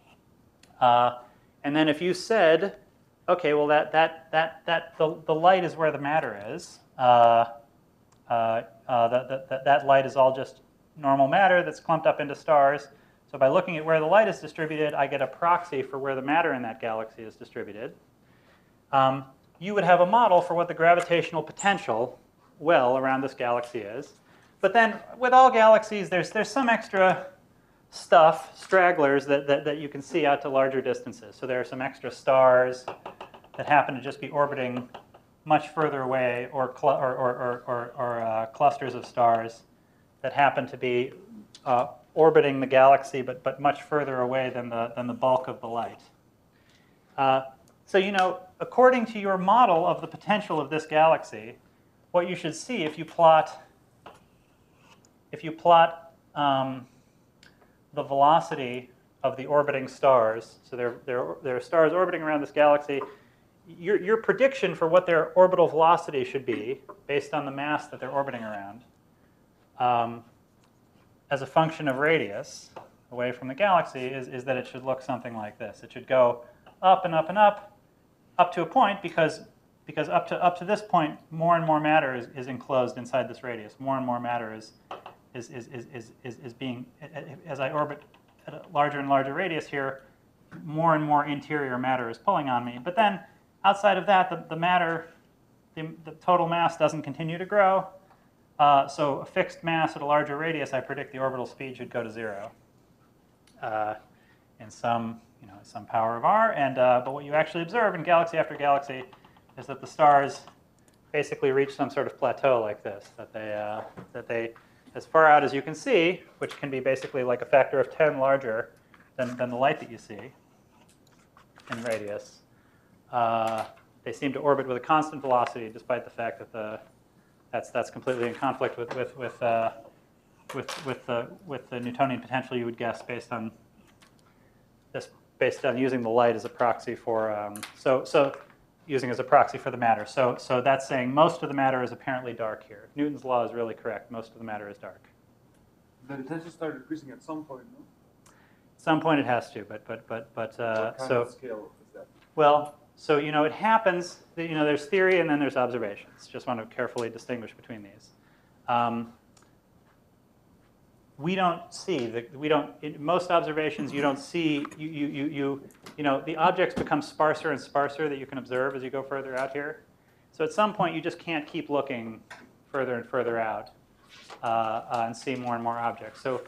A: Uh, and then if you said, okay, well, that, that, that, that, the, the light is where the matter is, uh, uh, uh, that, that, that light is all just normal matter that's clumped up into stars. So by looking at where the light is distributed, I get a proxy for where the matter in that galaxy is distributed. Um, you would have a model for what the gravitational potential well around this galaxy is. But then with all galaxies, there's, there's some extra stuff, stragglers, that, that, that you can see out to larger distances. So there are some extra stars that happen to just be orbiting much further away, or, cl or, or, or, or, or uh, clusters of stars that happen to be uh, orbiting the galaxy, but, but much further away than the, than the bulk of the light. Uh, so, you know, according to your model of the potential of this galaxy, what you should see if you plot, if you plot um, the velocity of the orbiting stars, so there, there, there are stars orbiting around this galaxy, your, your prediction for what their orbital velocity should be, based on the mass that they're orbiting around, um, as a function of radius away from the galaxy, is, is that it should look something like this. It should go up and up and up, up to a point, because, because up, to, up to this point, more and more matter is, is enclosed inside this radius. More and more matter is, is, is, is, is, is, is being, as I orbit at a larger and larger radius here, more and more interior matter is pulling on me. But then, outside of that, the, the matter, the, the total mass doesn't continue to grow. Uh, so a fixed mass at a larger radius, I predict the orbital speed should go to zero uh, in some, you know, some power of r. And uh, but what you actually observe in galaxy after galaxy is that the stars basically reach some sort of plateau like this. That they, uh, that they, as far out as you can see, which can be basically like a factor of ten larger than, than the light that you see in radius, uh, they seem to orbit with a constant velocity, despite the fact that the That's, that's completely in conflict with, with, with, uh, with, with, the, with the Newtonian potential, you would guess, based on this, based on using the light as a proxy for, um, so, so using as a proxy for the matter. So, so that's saying most of the matter is apparently dark here. Newton's law is really correct. Most of the matter is dark.
D: The intensity started decreasing at some point, no?
A: At some point it has to, but but but but uh,
D: What kind
A: so
D: of scale is that?
A: well, so you know it happens. That, you know, there's theory and then there's observations. Just want to carefully distinguish between these. Um, we don't see the we don't in most observations you don't see you you you you you know the objects become sparser and sparser that you can observe as you go further out here. So at some point you just can't keep looking further and further out uh, uh, and see more and more objects. So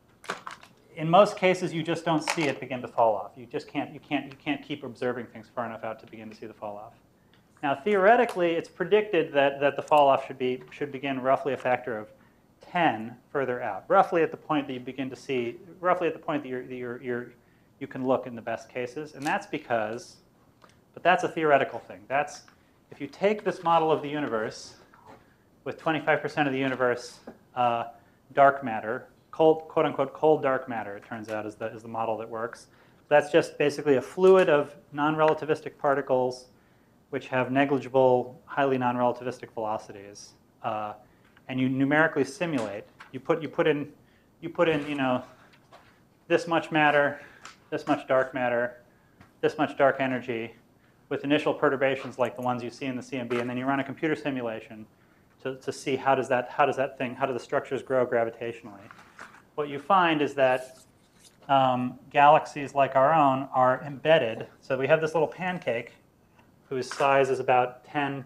A: in most cases you just don't see it begin to fall off. You just can't you can't you can't keep observing things far enough out to begin to see the fall off. Now theoretically it's predicted that that the fall off should be should begin roughly a factor of ten further out, roughly at the point that you begin to see, roughly at the point that you're, that you're, you're, you can look in the best cases. And that's because, but that's a theoretical thing. That's, if you take this model of the universe with twenty-five percent of the universe uh, dark matter, cold, quote unquote, cold dark matter, it turns out is the, is the model that works. That's just basically a fluid of non-relativistic particles which have negligible, highly non-relativistic velocities. Uh, and you numerically simulate. You put you put in you put in you know this much matter, this much dark matter, this much dark energy, with initial perturbations like the ones you see in the C M B, and then you run a computer simulation to, to see how does that how does that thing how do the structures grow gravitationally. What you find is that um, galaxies like our own are embedded. So we have this little pancake whose size is about ten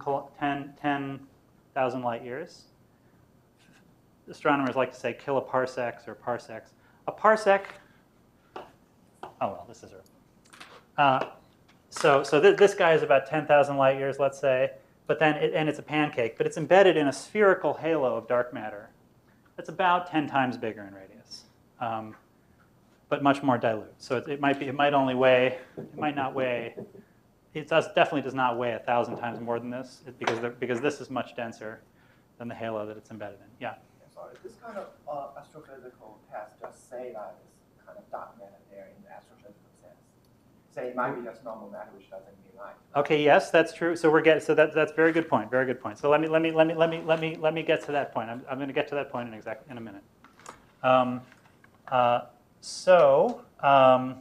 A: thousand light years. Astronomers like to say kiloparsecs or parsecs. A parsec, oh well, this is Earth. Uh, so so th this guy is about ten thousand light years, let's say, but then it, and it's a pancake, but it's embedded in a spherical halo of dark matter. That's about ten times bigger in radius, um, but much more dilute. So it, it might be, it might only weigh, it might not weigh. It does, definitely does not weigh a thousand times more than this, because the, because this is much denser than the halo that it's embedded in. Yeah.
E: Sorry, this kind of uh, astrophysical test just say that it's kind of dark matter there in the astrophysical sense. Say it might be just normal matter which doesn't emit light.
A: Okay, yes, that's true. So we're getting so that that's very good point. Very good point. So let me let me let me let me let me let me get to that point. I'm I'm going to get to that point in exact in a minute. Um, uh, so um,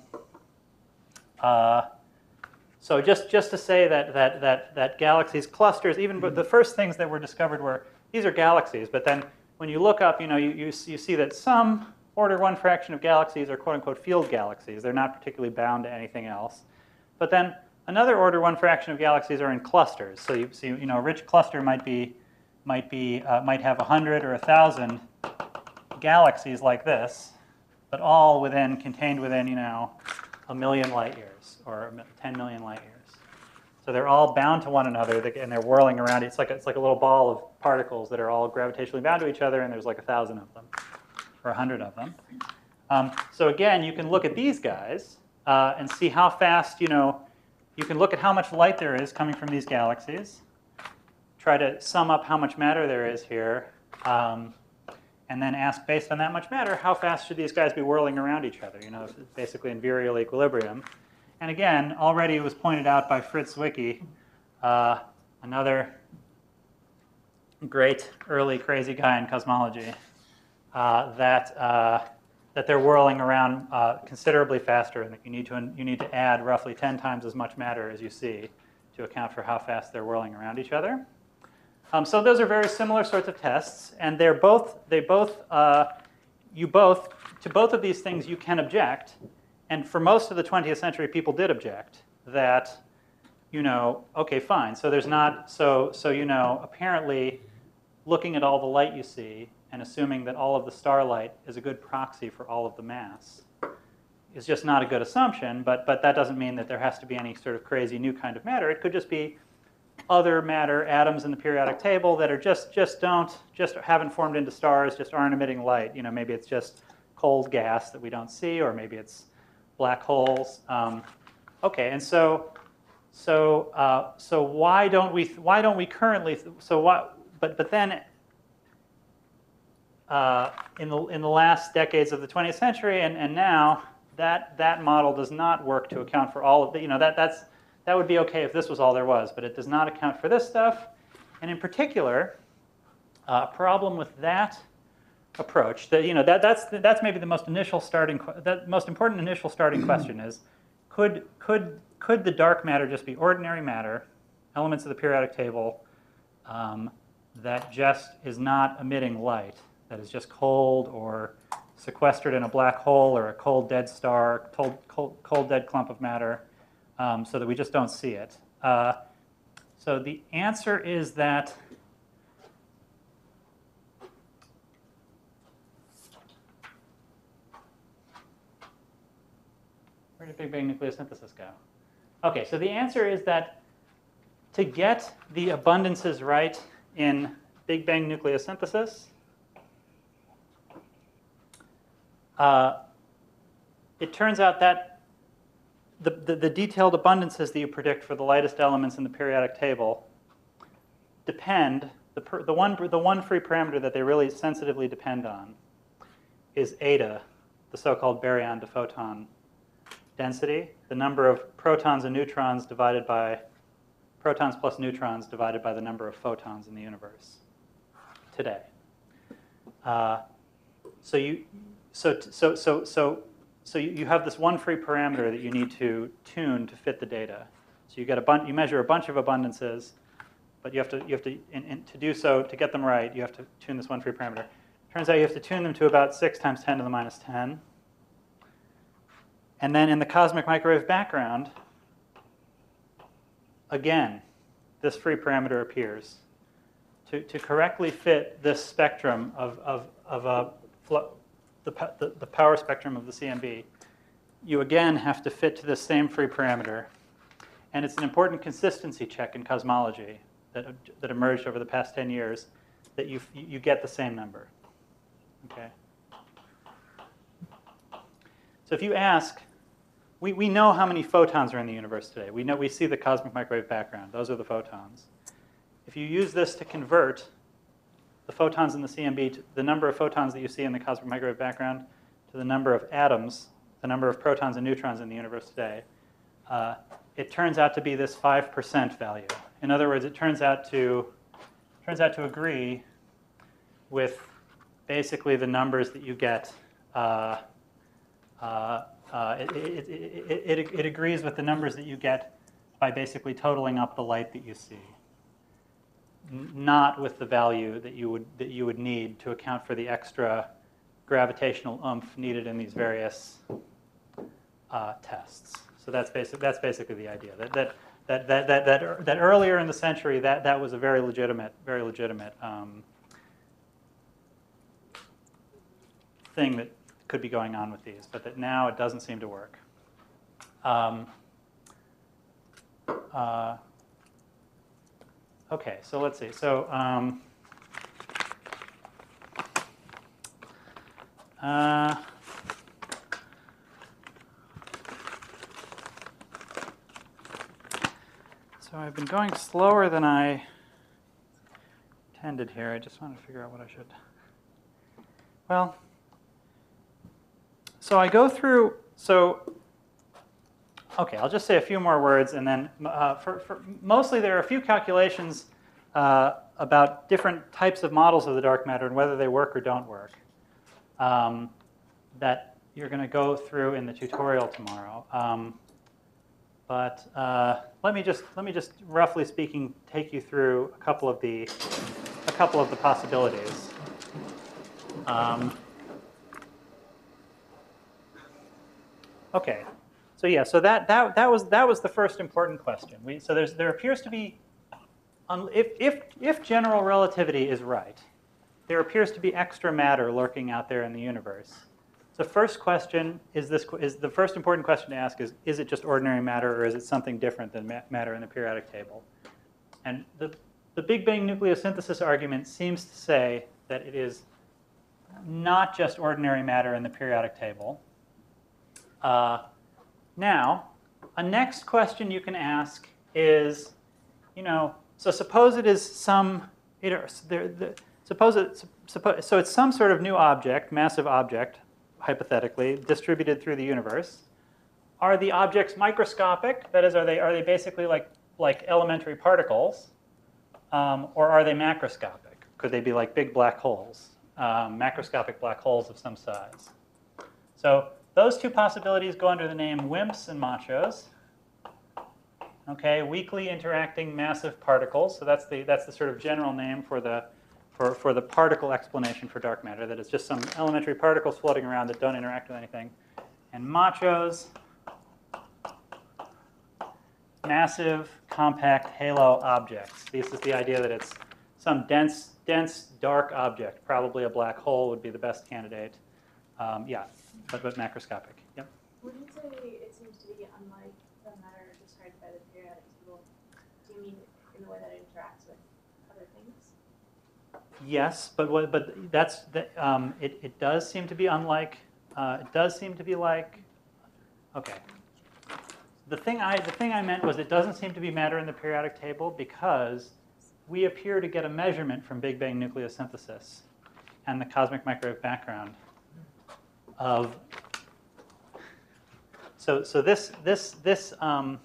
A: uh, so just just to say that that that that galaxies clusters, even but the first things that were discovered were these are galaxies, but then when you look up, you know, you, you, you see that some order one fraction of galaxies are quote-unquote field galaxies. They're not particularly bound to anything else. But then another order one fraction of galaxies are in clusters. So you see, you know, a rich cluster might be might be uh, might have a hundred or a thousand galaxies like this, but all within contained within, you know, a million light years or ten million light years. So they're all bound to one another, and they're whirling around. It's like a, it's like a little ball of particles that are all gravitationally bound to each other, and there's like a thousand of them, or a hundred of them. Um, so again, you can look at these guys uh, and see how fast, you know, you can look at how much light there is coming from these galaxies, try to sum up how much matter there is here, um, and then ask, based on that much matter, how fast should these guys be whirling around each other, you know, basically in virial equilibrium. And again, already it was pointed out by Fritz Zwicky, uh, another great early crazy guy in cosmology, uh, that uh, that they're whirling around uh, considerably faster, and that you need to you need to add roughly ten times as much matter as you see to account for how fast they're whirling around each other. Um, so those are very similar sorts of tests, and they're both they both uh, you both to both of these things you can object. And for most of the twentieth century, people did object that, you know, okay, fine. So there's not, so, so you know, apparently looking at all the light you see and assuming that all of the starlight is a good proxy for all of the mass is just not a good assumption. But, but that doesn't mean that there has to be any sort of crazy new kind of matter. It could just be other matter, atoms in the periodic table that are just, just don't, just haven't formed into stars, just aren't emitting light. You know, maybe it's just cold gas that we don't see, or maybe it's black holes. Um, okay, and so, so, uh, so why don't we? Why don't we currently? So what? But but then, uh, in the in the last decades of the twentieth century, and and now that that model does not work to account for all of the. You know that that's that would be okay if this was all there was, but it does not account for this stuff, and in particular, uh, a problem with that approach. That, you know, that, that's, that's maybe the most initial starting, that most important initial starting question is, could, could, could the dark matter just be ordinary matter, elements of the periodic table, um, that just is not emitting light, that is just cold or sequestered in a black hole or a cold dead star, cold, cold, cold dead clump of matter, um, so that we just don't see it. Uh, so the answer is that where did Big Bang nucleosynthesis go? Okay, so the answer is that to get the abundances right in Big Bang nucleosynthesis, uh, it turns out that the, the, the detailed abundances that you predict for the lightest elements in the periodic table depend, the, per, the, one, the one free parameter that they really sensitively depend on is eta, the so-called baryon to photon density, the number of protons and neutrons divided by, protons plus neutrons divided by the number of photons in the universe today. Uh, so you, so, so, so, so, so you, you have this one free parameter that you need to tune to fit the data. So you get a bun, you measure a bunch of abundances, but you have to, you have to, in, in, to do so, to get them right, you have to tune this one free parameter. Turns out you have to tune them to about six times ten to the minus ten. And then in the cosmic microwave background, again, this free parameter appears. To, to correctly fit this spectrum of, of, of a, the, the, the power spectrum of the C M B, you again have to fit to the same free parameter. And it's an important consistency check in cosmology that, that emerged over the past ten years, that you, you get the same number. Okay. So if you ask, we, we know how many photons are in the universe today. We know, we see the cosmic microwave background. Those are the photons. If you use this to convert the photons in the C M B, to the number of photons that you see in the cosmic microwave background, to the number of atoms, the number of protons and neutrons in the universe today, uh, it turns out to be this five percent value. In other words, it turns out to, turns out to agree with basically the numbers that you get. Uh, uh, uh, it, it, it, it, it agrees with the numbers that you get by basically totaling up the light that you see, N not with the value that you would that you would need to account for the extra gravitational oomph needed in these various uh, tests. So that's basic. That's basically the idea. That that that that that that, that earlier in the century, that that was a very legitimate, very legitimate um, thing that could be going on with these, but that now it doesn't seem to work. Um, uh, okay, so let's see. So um, uh, so I've been going slower than I intended here. I just want to figure out what I should. Well. So I go through, so, okay, I'll just say a few more words, and then uh, for, for mostly there are a few calculations uh, about different types of models of the dark matter and whether they work or don't work um, that you're going to go through in the tutorial tomorrow. Um, but uh, let me just, let me just, roughly speaking, take you through a couple of the, a couple of the possibilities. Um, Okay, so yeah, so that that that was that was the first important question. We, so there's there appears to be, um, if if if general relativity is right, there appears to be extra matter lurking out there in the universe. So first question is this is the first important question to ask is is it just ordinary matter or is it something different than ma matter in the periodic table? And the the Big Bang nucleosynthesis argument seems to say that it is not just ordinary matter in the periodic table. Uh, now, a next question you can ask is, you know, so suppose it is some, you know, there, the, suppose it, suppose, so it's some sort of new object, massive object, hypothetically, distributed through the universe. Are the objects microscopic? That is, are they, are they basically like, like elementary particles? Um, or are they macroscopic? Could they be like big black holes? um, macroscopic black holes of some size. So those two possibilities go under the name WIMPs and MACHOs. Okay, weakly interacting massive particles. So that's the that's the sort of general name for the for for the particle explanation for dark matter. That it's just some elementary particles floating around that don't interact with anything. And MACHOs, massive compact halo objects. This is the idea that it's some dense dense dark object. Probably a black hole would be the best candidate. Um, yeah, but but macroscopic. Yep.
C: When you say it seems to be unlike the matter described by the periodic table, do you mean in the way that it interacts with other things?
A: Yes, but what, but that's the, um, it. It does seem to be unlike. Uh, it does seem to be like. Okay. The thing I the thing I meant was it doesn't seem to be matter in the periodic table because we appear to get a measurement from Big Bang nucleosynthesis and the cosmic microwave background of. So so this this this um,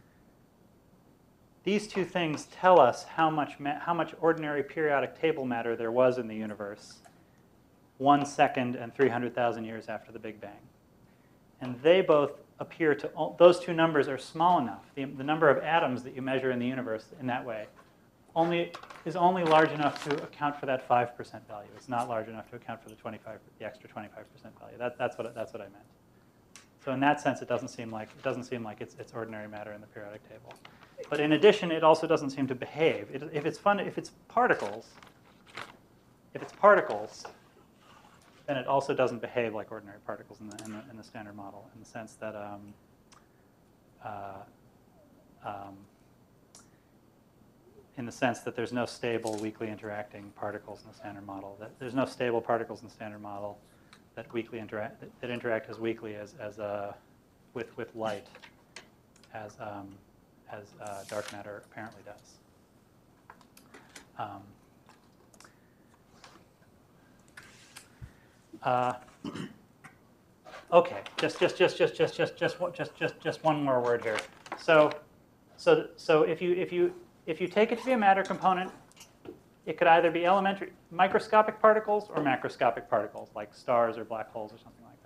A: these two things tell us how much ma- how much ordinary periodic table matter there was in the universe one second and three hundred thousand years after the Big Bang. And they both appear to, those two numbers are small enough. The, the number of atoms that you measure in the universe in that way only is only large enough to account for that five percent value. It's not large enough to account for the twenty-five, the extra twenty-five percent value. That, that's what that's what I meant. So in that sense, it doesn't seem like it doesn't seem like it's it's ordinary matter in the periodic table. But in addition, it also doesn't seem to behave. It, if it's fun, if it's particles, if it's particles, then it also doesn't behave like ordinary particles in the in the, in the standard model, in the sense that um, uh, um, in the sense that there's no stable weakly interacting particles in the standard model. That there's no stable particles in the standard model that weakly interact that, that interact as weakly as as uh, with with light as um, as uh, dark matter apparently does. Um, uh, okay, just just just just just just just one- just just just one more word here. So so so if you if you if you take it to be a matter component, it could either be elementary microscopic particles or macroscopic particles, like stars or black holes or something like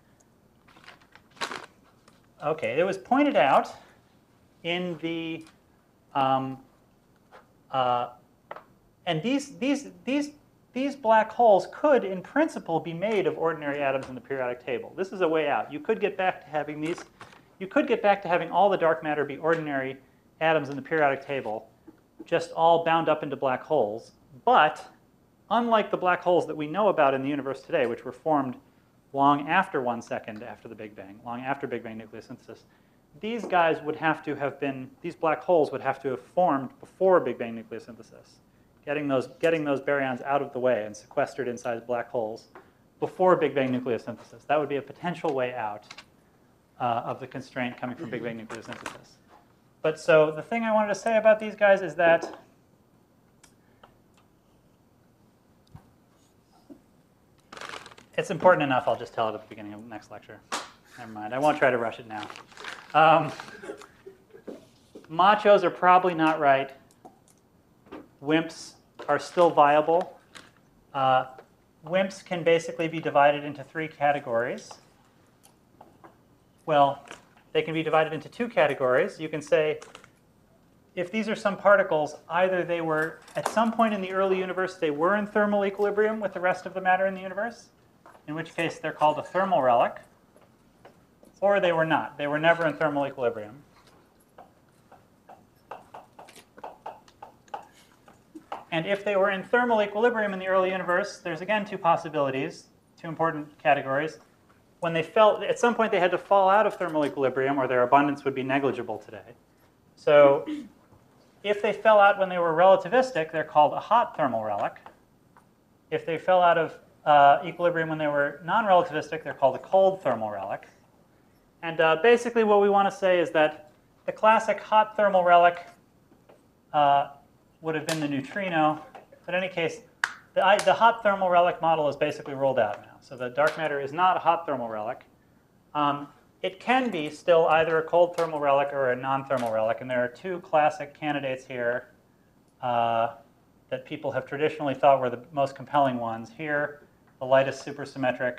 A: that. Okay, it was pointed out in the, um, uh, and these these these these black holes could, in principle, be made of ordinary atoms in the periodic table. This is a way out. You could get back to having these. You could get back to having all the dark matter be ordinary atoms in the periodic table, just all bound up into black holes. But unlike the black holes that we know about in the universe today, which were formed long after one second after the Big Bang, long after Big Bang nucleosynthesis, these guys would have to have been, these black holes would have to have formed before Big Bang nucleosynthesis, getting those, getting those baryons out of the way and sequestered inside black holes before Big Bang nucleosynthesis. That would be a potential way out uh, of the constraint coming from Big Bang nucleosynthesis. But so the thing I wanted to say about these guys is that it's important enough, I'll just tell it at the beginning of the next lecture. Never mind, I won't try to rush it now. Um, machos are probably not right. WIMPs are still viable. Uh, WIMPs can basically be divided into three categories. Well, they can be divided into two categories. You can say, if these are some particles, either they were, at some point in the early universe, they were in thermal equilibrium with the rest of the matter in the universe, in which case they're called a thermal relic, or they were not. They were never in thermal equilibrium. And if they were in thermal equilibrium in the early universe, there's again two possibilities, two important categories. When they fell, at some point they had to fall out of thermal equilibrium or their abundance would be negligible today. So if they fell out when they were relativistic, they're called a hot thermal relic. If they fell out of uh, equilibrium when they were non-relativistic, they're called a cold thermal relic. And uh, basically what we want to say is that the classic hot thermal relic uh, would have been the neutrino. But in any case, the, I, the hot thermal relic model is basically ruled out now. So the dark matter is not a hot thermal relic. Um, it can be still either a cold thermal relic or a non-thermal relic. And there are two classic candidates here uh, that people have traditionally thought were the most compelling ones. Here, the lightest supersymmetric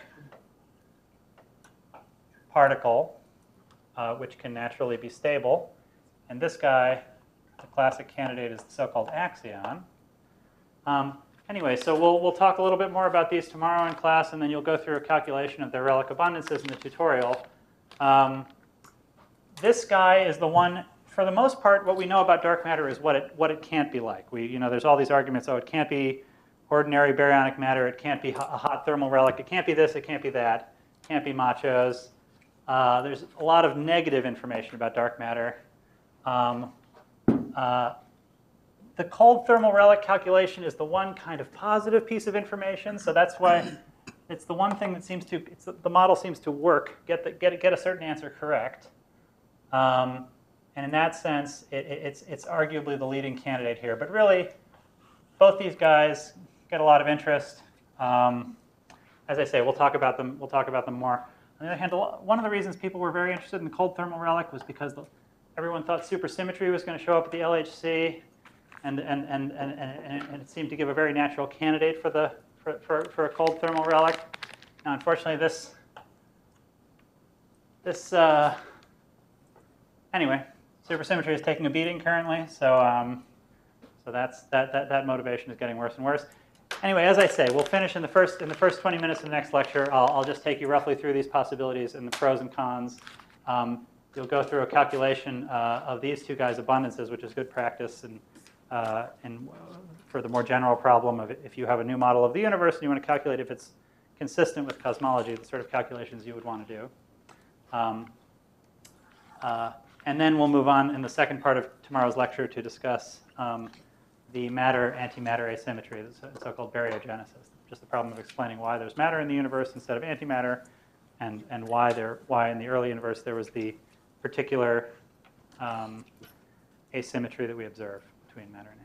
A: particle, uh, which can naturally be stable. And this guy, the classic candidate, is the so-called axion. Um, anyway, so we'll, we'll talk a little bit more about these tomorrow in class, and then you'll go through a calculation of their relic abundances in the tutorial. Um, this guy is the one, for the most part, what we know about dark matter is what it, what it can't be like. We, you know, there's all these arguments, oh, it can't be ordinary baryonic matter, it can't be a hot thermal relic, it can't be this, it can't be that, it can't be machos. Uh, there's a lot of negative information about dark matter. Um, uh, the cold thermal relic calculation is the one kind of positive piece of information, so that's why it's the one thing that seems to, it's the, the model seems to work, get, the, get, get a certain answer correct. Um, and in that sense, it, it, it's, it's arguably the leading candidate here. But really, both these guys get a lot of interest. Um, as I say, we'll talk about them, we'll talk about them more. On the other hand, one of the reasons people were very interested in the cold thermal relic was because the, everyone thought supersymmetry was going to show up at the L H C, and, and, and, and, and, and it seemed to give a very natural candidate for, the, for, for, for a cold thermal relic. Now, unfortunately, this, this uh, anyway, supersymmetry is taking a beating currently, so, um, so that's, that, that, that motivation is getting worse and worse. Anyway, as I say, we'll finish in the first, in the first twenty minutes of the next lecture. I'll, I'll just take you roughly through these possibilities and the pros and cons. Um, you'll go through a calculation uh, of these two guys' abundances, which is good practice, and, uh, and for the more general problem of if you have a new model of the universe and you want to calculate if it's consistent with cosmology, the sort of calculations you would want to do. Um, uh, and then we'll move on in the second part of tomorrow's lecture to discuss um, the matter-antimatter asymmetry, the so-called baryogenesis, just the problem of explaining why there's matter in the universe instead of antimatter, and, and why, there, why in the early universe there was the particular um, asymmetry that we observe between matter and